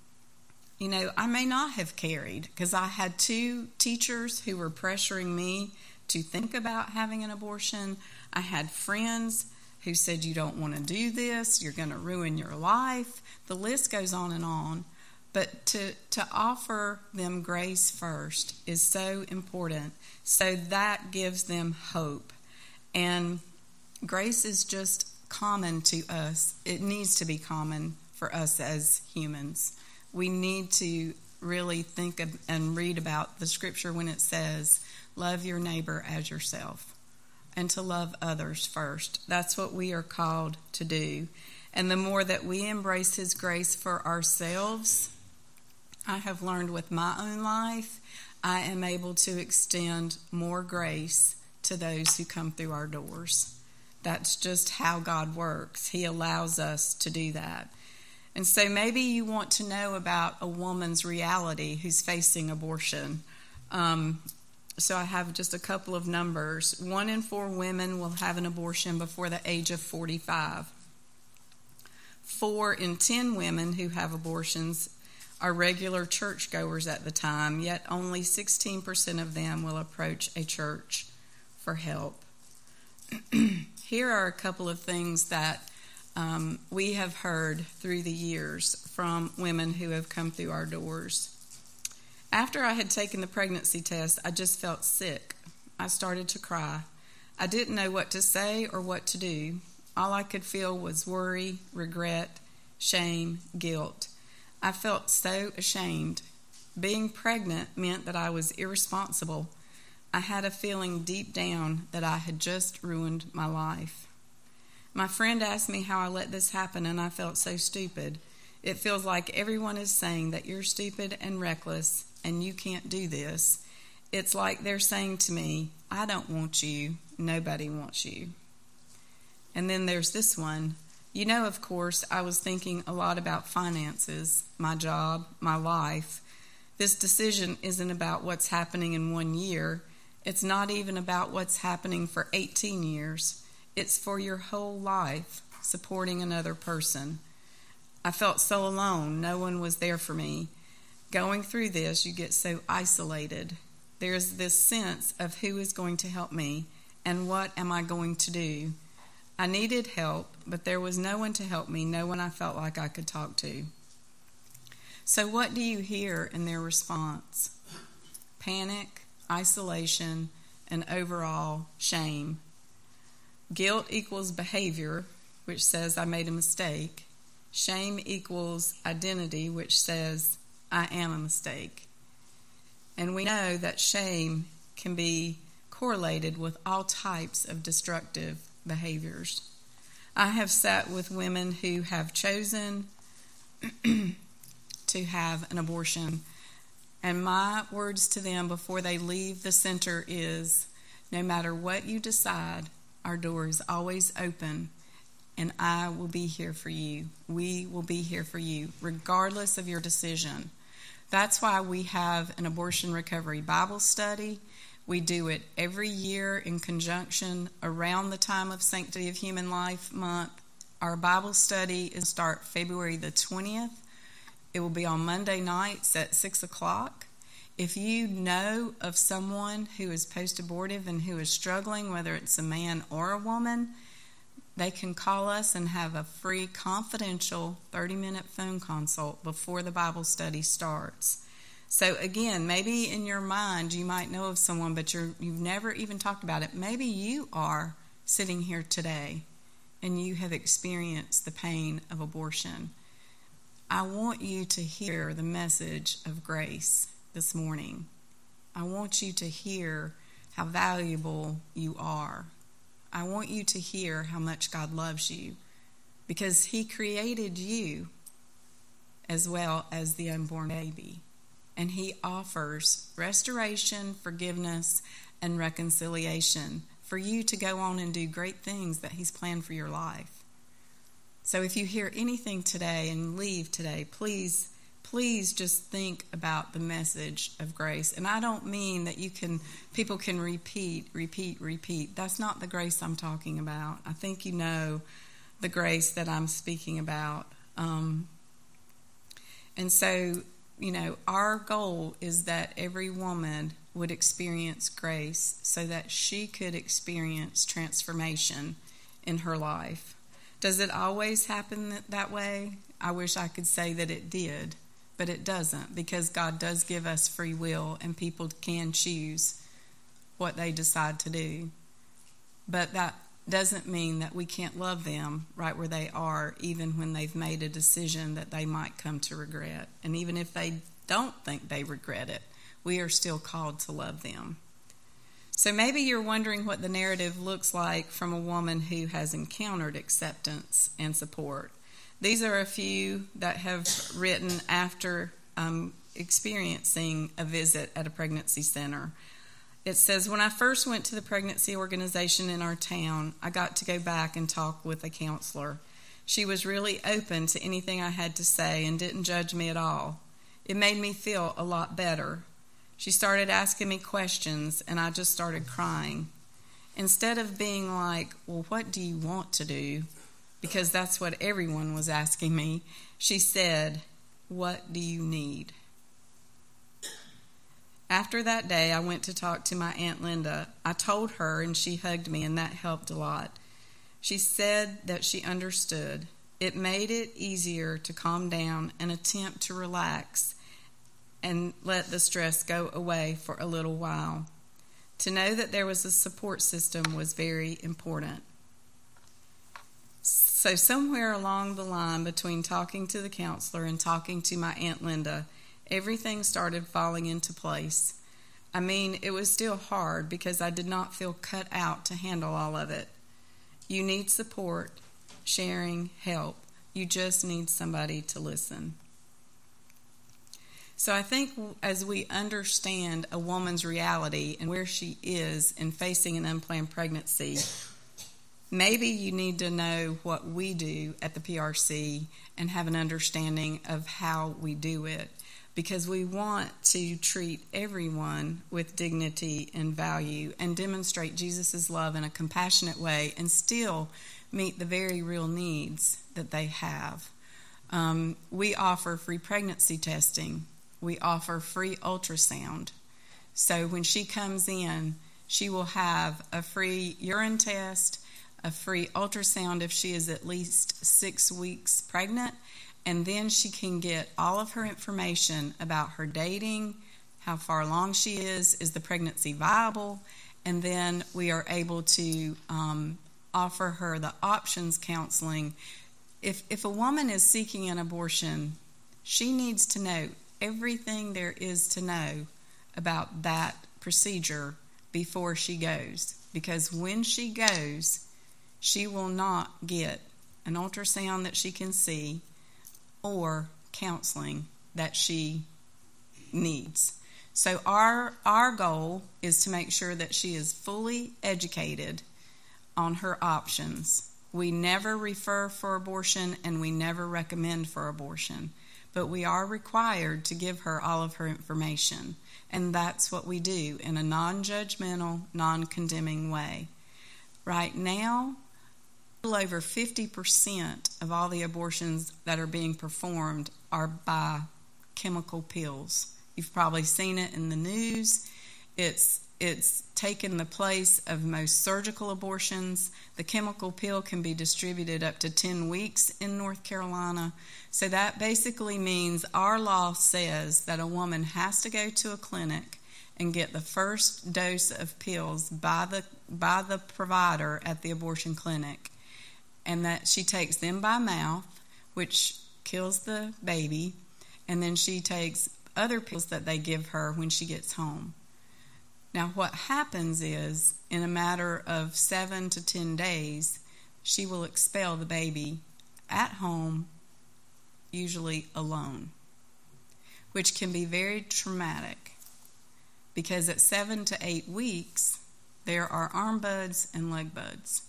may not have carried, because I had 2 teachers who were pressuring me to think about having an abortion. I had friends who said, you don't want to do this, you're going to ruin your life. The list goes on and on. But to offer them grace first is so important. So that gives them hope. And grace is just common to us. It needs to be common for us as humans. We need to really think and read about the Scripture when it says, love your neighbor as yourself, and to love others first. That's what we are called to do. And the more that we embrace his grace for ourselves, I have learned with my own life, I am able to extend more grace to those who come through our doors. That's just how God works. He allows us to do that. And so maybe you want to know about a woman's reality who's facing abortion. So I have just a couple of numbers. 1 in 4 women will have an abortion before the age of 45. 4 in 10 women who have abortions are regular churchgoers at the time, yet only 16% of them will approach a church for help. Here are a couple of things that we have heard through the years from women who have come through our doors. After I had taken the pregnancy test, I just felt sick. I started to cry. I didn't know what to say or what to do. All I could feel was worry, regret, shame, guilt. I felt so ashamed. Being pregnant meant that I was irresponsible. I had a feeling deep down that I had just ruined my life. My friend asked me how I let this happen, and I felt so stupid. It feels like everyone is saying that you're stupid and reckless and you can't do this. It's like they're saying to me, I don't want you. Nobody wants you. And then there's this one. You know, of course, I was thinking a lot about finances, my job, my life. This decision isn't about what's happening in 1 year. It's not even about what's happening for 18 years. It's for your whole life, supporting another person. I felt so alone. No one was there for me. Going through this, you get so isolated. There's this sense of who is going to help me and what am I going to do. I needed help, but there was no one to help me, no one I felt like I could talk to. So what do you hear in their response? Panic, isolation, and overall shame. Guilt equals behavior, which says I made a mistake. Shame equals identity, which says I am a mistake. And we know that shame can be correlated with all types of destructive behaviors. I have sat with women who have chosen to have an abortion, and my words to them before they leave the center is, no matter what you decide, our door is always open, and I will be here for you. We will be here for you, regardless of your decision. That's why we have an abortion recovery Bible study. We do it every year in conjunction around the time of Sanctity of Human Life Month. Our Bible study is start February the 20th. It will be on Monday nights at 6 o'clock. If you know of someone who is post-abortive and who is struggling, whether it's a man or a woman, they can call us and have a free, confidential 30-minute phone consult before the Bible study starts. So again, maybe in your mind you might know of someone, but you've never even talked about it. Maybe you are sitting here today and you have experienced the pain of abortion. I want you to hear the message of grace this morning. I want you to hear how valuable you are. I want you to hear how much God loves you, because He created you as well as the unborn baby. And He offers restoration, forgiveness, and reconciliation for you to go on and do great things that He's planned for your life. So if you hear anything today and leave today, please just think about the message of grace. And I don't mean that people can repeat. That's not the grace I'm talking about. I think you know the grace that I'm speaking about. And so, our goal is that every woman would experience grace so that she could experience transformation in her life. Does it always happen that way? I wish I could say that it did, but it doesn't, because God does give us free will and people can choose what they decide to do. But that doesn't mean that we can't love them right where they are, even when they've made a decision that they might come to regret. And even if they don't think they regret it, we are still called to love them. So maybe you're wondering what the narrative looks like from a woman who has encountered acceptance and support. These are a few that have written after experiencing a visit at a pregnancy center. It says, when I first went to the pregnancy organization in our town, I got to go back and talk with a counselor. She was really open to anything I had to say and didn't judge me at all. It made me feel a lot better. She started asking me questions, and I just started crying. Instead of being like, well, what do you want to do? Because that's what everyone was asking me. She said, what do you need? After that day, I went to talk to my Aunt Linda. I told her, and she hugged me, and that helped a lot. She said that she understood. It made it easier to calm down and attempt to relax and let the stress go away for a little while. To know that there was a support system was very important. So somewhere along the line between talking to the counselor and talking to my Aunt Linda, everything started falling into place. I mean, it was still hard because I did not feel cut out to handle all of it. You need support, sharing, help. You just need somebody to listen. So I think as we understand a woman's reality and where she is in facing an unplanned pregnancy, maybe you need to know what we do at the PRC and have an understanding of how we do it, because we want to treat everyone with dignity and value and demonstrate Jesus' love in a compassionate way and still meet the very real needs that they have. We offer free pregnancy testing. We offer free ultrasound. So when she comes in, she will have a free urine test, a free ultrasound if she is at least 6 weeks pregnant, and then she can get all of her information about her dating, how far along she is the pregnancy viable, and then we are able to offer her the options counseling. If a woman is seeking an abortion, she needs to know everything there is to know about that procedure before she goes, because when she goes, she will not get an ultrasound that she can see or counseling that she needs. So our goal is to make sure that she is fully educated on her options. We never refer for abortion and we never recommend for abortion, but we are required to give her all of her information, and that's what we do in a non-judgmental, non-condemning way. Right now, a little over 50% of all the abortions that are being performed are by chemical pills. You've probably seen it in the news. It's taken the place of most surgical abortions. The chemical pill can be distributed up to 10 weeks in North Carolina. So that basically means our law says that a woman has to go to a clinic and get the first dose of pills by the provider at the abortion clinic, and that she takes them by mouth, which kills the baby, and then she takes other pills that they give her when she gets home. Now, what happens is, in a matter of 7 to 10 days, she will expel the baby at home, usually alone, which can be very traumatic, because at 7 to 8 weeks, there are arm buds and leg buds.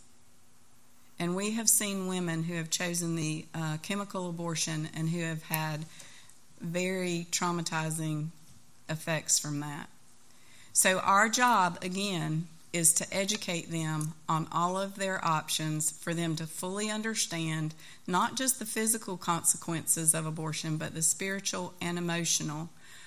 And we have seen women who have chosen the chemical abortion and who have had very traumatizing effects from that. So our job, again, is to educate them on all of their options for them to fully understand not just the physical consequences of abortion, but the spiritual and emotional.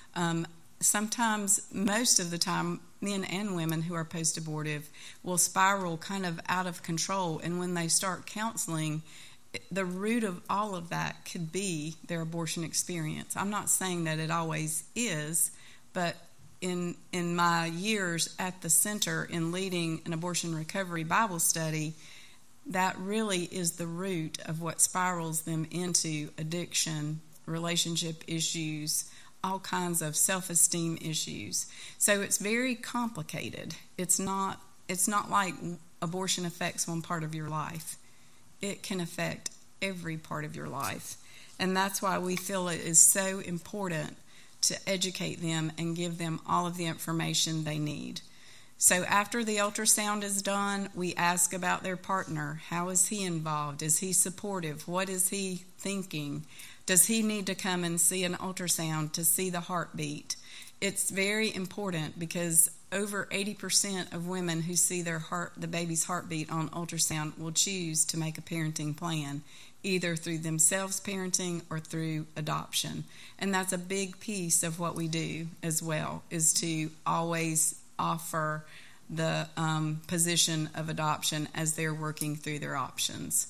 Sometimes, most of the time, men and women who are post-abortive will spiral kind of out of control, and when they start counseling, the root of all of that could be their abortion experience. I'm not saying that it always is, but in my years at the center in leading an abortion recovery Bible study, that really is the root of what spirals them into addiction, relationship issues, all kinds of self-esteem issues. So it's very complicated. It's not like abortion affects one part of your life. It can affect every part of your life. And that's why we feel it is so important to educate them and give them all of the information they need. So after the ultrasound is done, we ask about their partner. How is he involved? Is he supportive? What is he thinking? Does he need to come and see an ultrasound to see the heartbeat? It's very important, because over 80% of women who see the baby's heartbeat on ultrasound will choose to make a parenting plan, either through themselves parenting or through adoption. And that's a big piece of what we do as well, is to always offer the position of adoption as they're working through their options.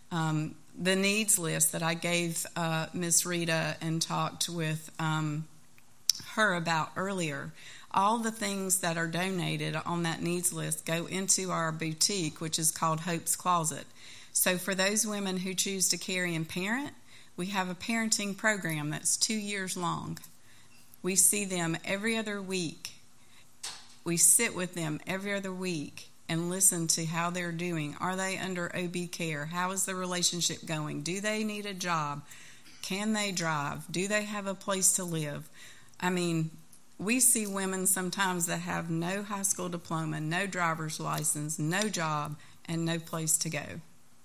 The needs list that I gave Miss Rita and talked with her about earlier, all the things that are donated on that needs list go into our boutique, which is called Hope's Closet. So for those women who choose to carry and parent, we have a parenting program that's 2 years long. We see them every other week. We sit with them every other week and listen to how they're doing. Are they under OB care? How is the relationship going? Do they need a job? Can they drive? Do they have a place to live? I mean, we see women sometimes that have no high school diploma, no driver's license, no job, and no place to go.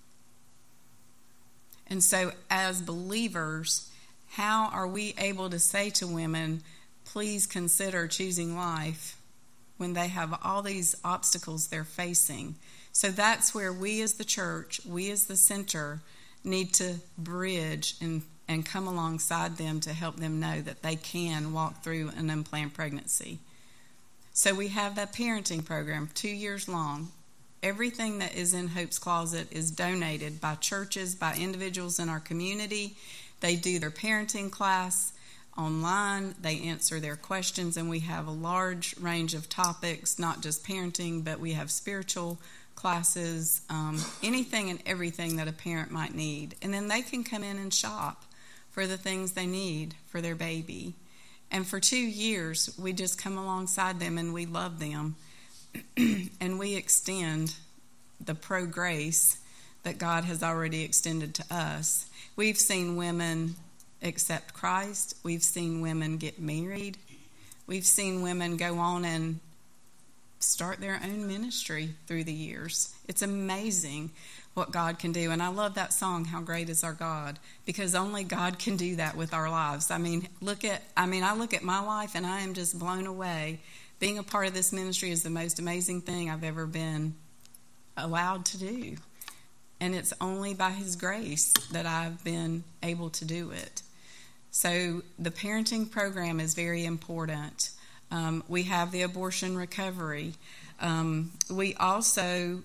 And so as believers, how are we able to say to women, please consider choosing life when they have all these obstacles they're facing? So that's where we as the church, we as the center, need to bridge and come alongside them to help them know that they can walk through an unplanned pregnancy. So we have that parenting program, 2 years long. Everything that is in Hope's Closet is donated by churches, by individuals in our community. They do their parenting class online. They answer their questions, and we have a large range of topics, not just parenting, but we have spiritual classes, anything and everything that a parent might need. And then they can come in and shop for the things they need for their baby. And for 2 years, we just come alongside them and we love them. And we extend the pro-grace that God has already extended to us. We've seen women accept Christ. We've seen women get married. We've seen women go on and start their own ministry through the years. It's amazing what God can do. And I love that song, How Great Is Our God, because only God can do that with our lives. I look at my life and I am just blown away. Being a part of this ministry is the most amazing thing I've ever been allowed to do. And it's only by His grace that I've been able to do it. So the parenting program is very important. We have the abortion recovery. We also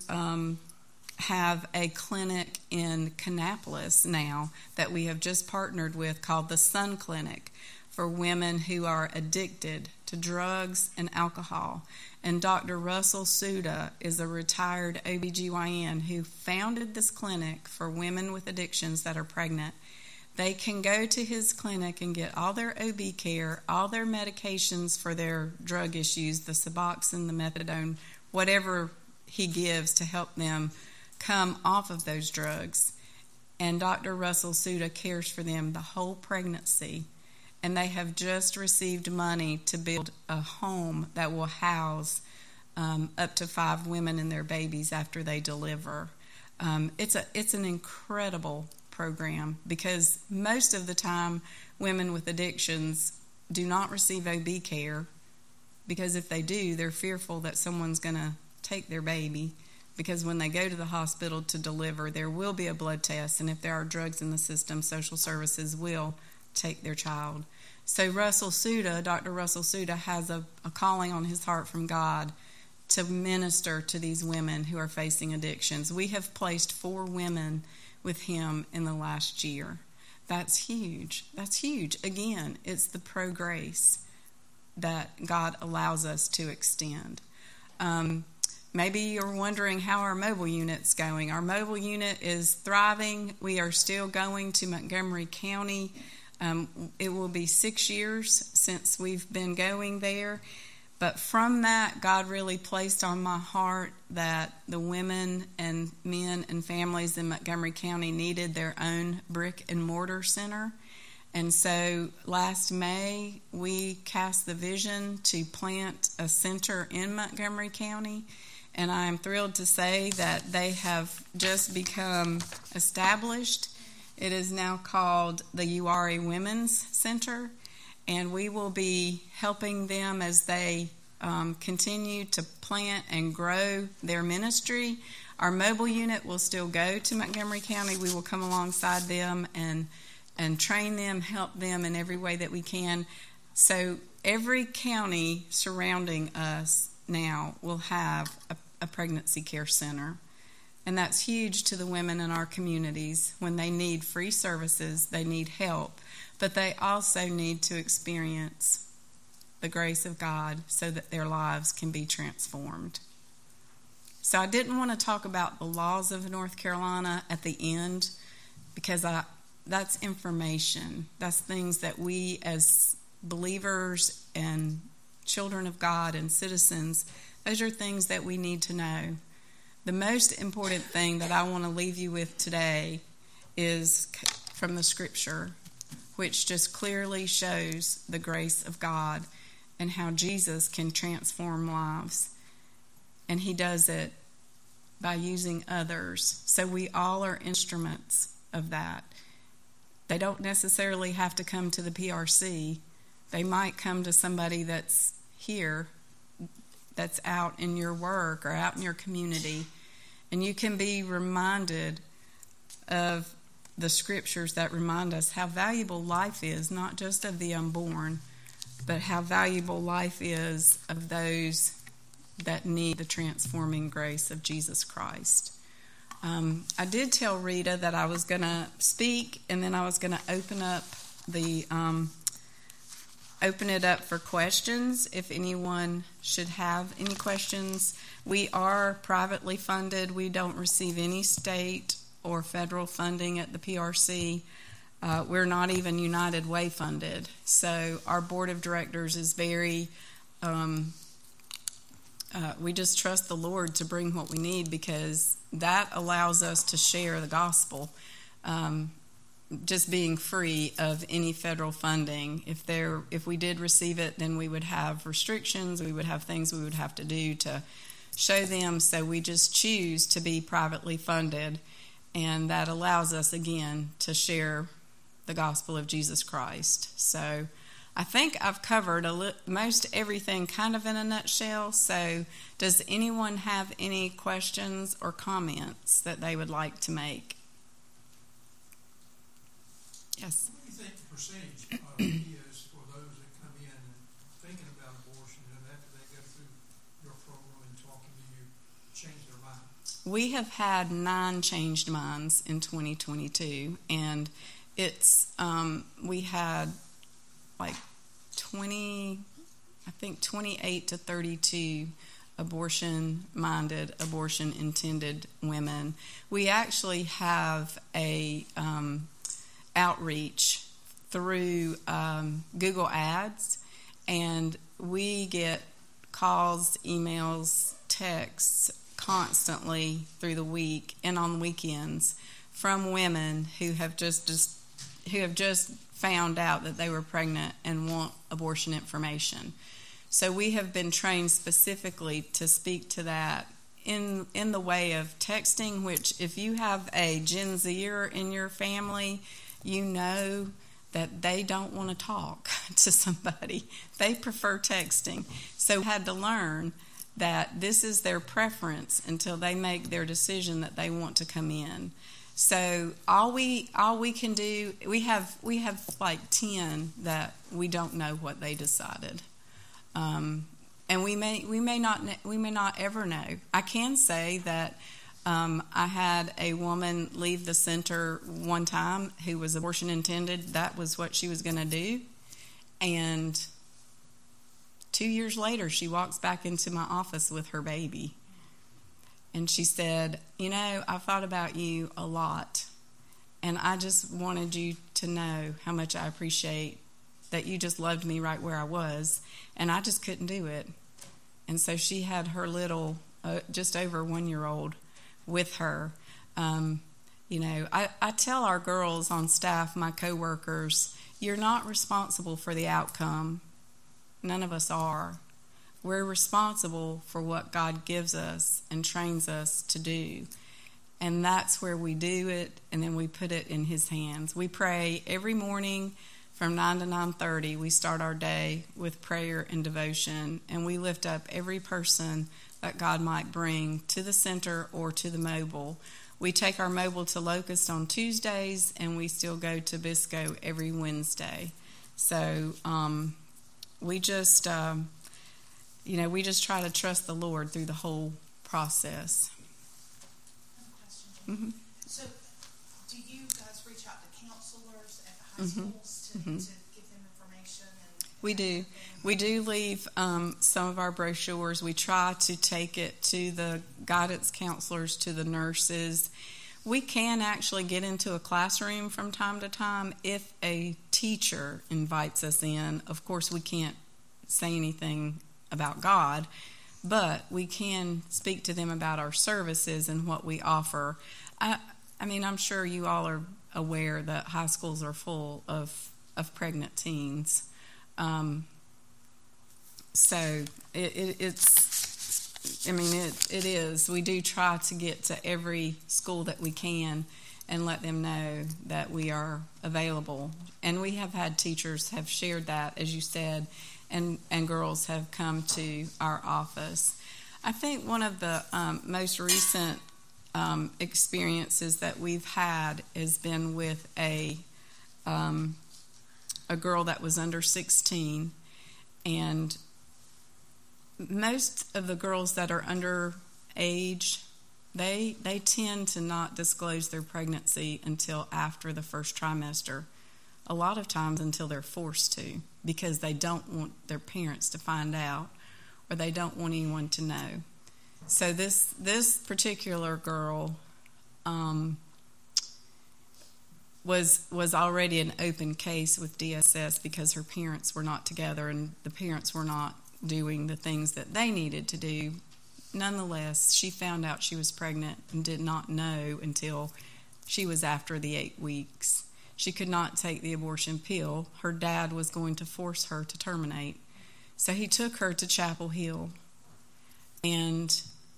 have a clinic in Kannapolis now that we have just partnered with called the Sun Clinic for women who are addicted to drugs and alcohol. And Dr. Russell Suda is a retired OBGYN who founded this clinic for women with addictions that are pregnant. They can go to his clinic and get all their OB care, all their medications for their drug issues, the Suboxone, the methadone, whatever he gives to help them come off of those drugs. And Dr. Russell Suda cares for them the whole pregnancy. And they have just received money to build a home that will house up to 5 women and their babies after they deliver. It's an incredible program because most of the time women with addictions do not receive OB care because if they do, they're fearful that someone's going to take their baby because when they go to the hospital to deliver, there will be a blood test, and if there are drugs in the system, social services will take their child. So Dr. Russell Suda has a calling on his heart from God to minister to these women who are facing addictions. We have placed 4 women with him in the last year. That's huge. That's huge. Again, it's the pro-grace that God allows us to extend. Maybe you're wondering how our mobile unit's going. Our mobile unit is thriving. We are still going to Montgomery County. It will be 6 years since we've been going there. But from that, God really placed on my heart that the women and men and families in Montgomery County needed their own brick and mortar center. And so last May, we cast the vision to plant a center in Montgomery County. And I am thrilled to say that they have just become established. It is now called the Uwharrie Women's Center, and we will be helping them as they continue to plant and grow their ministry. Our mobile unit will still go to Montgomery County. We will come alongside them and train them, help them in every way that we can. So every county surrounding us now will have a pregnancy care center. And that's huge to the women in our communities when they need free services, they need help, but they also need to experience the grace of God so that their lives can be transformed. So I didn't want to talk about the laws of North Carolina at the end because that's information. That's things that we as believers and children of God and citizens, those are things that we need to know. The most important thing that I want to leave you with today is from the Scripture, which just clearly shows the grace of God and how Jesus can transform lives. And He does it by using others. So we all are instruments of that. They don't necessarily have to come to the PRC. They might come to somebody that's here, that's out in your work or out in your community. And you can be reminded of the Scriptures that remind us how valuable life is, not just of the unborn, but how valuable life is of those that need the transforming grace of Jesus Christ. I did tell Rita that I was going to speak, and then I was going to open it up for questions if anyone should have any questions. We are privately funded. We don't receive any state or federal funding at the PRC. We're not even United Way funded. So our board of directors is very, we just trust the Lord to bring what we need, because that allows us to share the gospel, just being free of any federal funding. If we did receive it, then we would have restrictions. We would have things we would have to do to show them. So we just choose to be privately funded, and that allows us, again, to share the gospel of Jesus Christ. So I think I've covered most everything kind of in a nutshell. So does anyone have any questions or comments that they would like to make? Yes. What do you think the percentage is for those that come in and thinking about abortion, and after they go through your program and talking to you, change their mind? We have had 9 changed minds in 2022, and it's we had like 28 to 32 abortion-minded, abortion-intended women. We actually have a outreach through Google Ads, and we get calls, emails, texts constantly through the week and on weekends from women who have just found out that they were pregnant and want abortion information. So we have been trained specifically to speak to that in the way of texting, which if you have a Gen Zer in your family, you know that they don't want to talk to somebody. They prefer texting. So we had to learn that this is their preference until they make their decision that they want to come in. So all we can do, we have like 10 that we don't know what they decided, and we may not ever know. I can say that I had a woman leave the center one time who was abortion intended. That was what she was going to do, and 2 years later, she walks back into my office with her baby. And she said, I thought about you a lot, and I just wanted you to know how much I appreciate that you just loved me right where I was, and I just couldn't do it. And so she had her little, just over 1-year-old with her. I tell our girls on staff, my coworkers, you're not responsible for the outcome. None of us are. We're responsible for what God gives us and trains us to do. And that's where we do it, and then we put it in His hands. We pray every morning from 9 to 9:30. We start our day with prayer and devotion, and we lift up every person that God might bring to the center or to the mobile. We take our mobile to Locust on Tuesdays, and we still go to Bisco every Wednesday. So we just try to trust the Lord through the whole process. I have a question. So, do you guys reach out to counselors at the high schools to give them information? We do. We do leave some of our brochures. We try to take it to the guidance counselors, to the nurses. We can actually get into a classroom from time to time if a teacher invites us in. Of course, we can't say anything about God, but we can speak to them about our services and what we offer. I mean, I'm sure you all are aware that high schools are full of pregnant teens. So it is. We do try to get to every school that we can and let them know that we are available. And we have had teachers have shared that, as you said, and girls have come to our office. I think one of the most recent experiences that we've had has been with a girl that was under 16, and most of the girls that are under age, they tend to not disclose their pregnancy until after the first trimester, a lot of times until they're forced to, because they don't want their parents to find out, or they don't want anyone to know. So this particular girl was already an open case with DSS because her parents were not together and the parents were not doing the things that they needed to do. Nonetheless, she found out she was pregnant and did not know until she was after the 8 weeks. She could not take the abortion pill. Her dad was going to force her to terminate. So he took her to Chapel Hill. And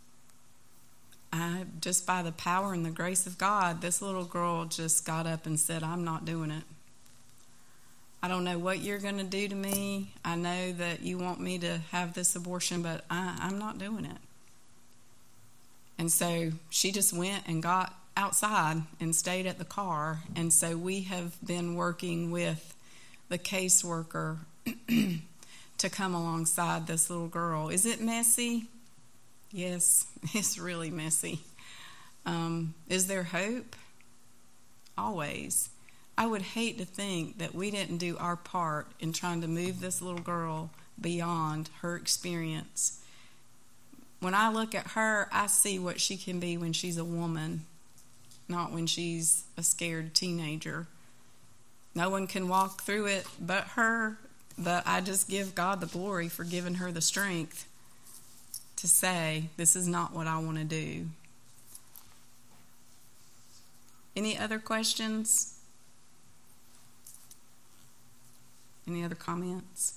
just by the power and the grace of God, this little girl just got up and said, "I'm not doing it. I don't know what you're going to do to me. I know that you want me to have this abortion, but I'm not doing it." And so she just went and got outside and stayed at the car. And so we have been working with the caseworker to come alongside this little girl. Is it messy? Yes, it's really messy. Is there hope? Always. I would hate to think that we didn't do our part in trying to move this little girl beyond her experience. When I look at her, I see what she can be when she's a woman, not when she's a scared teenager. No one can walk through it but her, but I just give God the glory for giving her the strength to say, this is not what I want to do. Any other questions? Any other comments?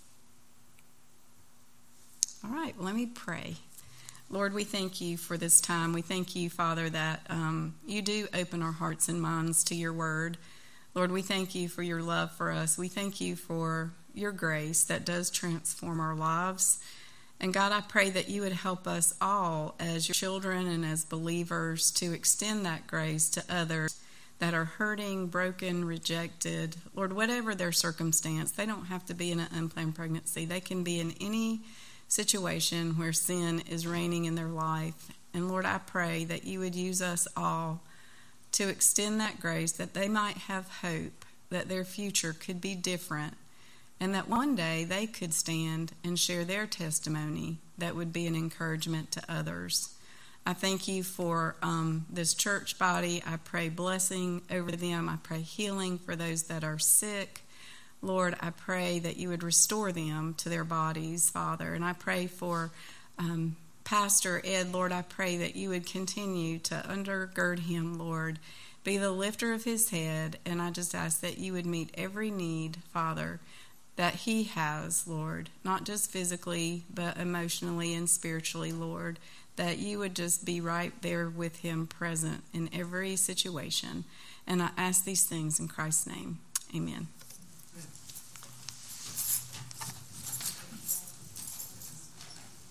All right, let me pray. Lord, we thank you for this time. We thank you, Father, that you do open our hearts and minds to your word. Lord, we thank you for your love for us. We thank you for your grace that does transform our lives. And God, I pray that you would help us all as your children and as believers to extend that grace to others that are hurting, broken, rejected. Lord, whatever their circumstance, they don't have to be in an unplanned pregnancy. They can be in any situation where sin is reigning in their life. And Lord, I pray that you would use us all to extend that grace, that they might have hope, that their future could be different, and that one day they could stand and share their testimony that would be an encouragement to others. I thank you for this church body. I pray blessing over them. I pray healing for those that are sick. Lord, I pray that you would restore them to their bodies, Father. And I pray for Pastor Ed, Lord, I pray that you would continue to undergird him, Lord. Be the lifter of his head. And I just ask that you would meet every need, Father, that he has, Lord, not just physically, but emotionally and spiritually, Lord, that you would just be right there with him, present in every situation. And I ask these things in Christ's name. Amen.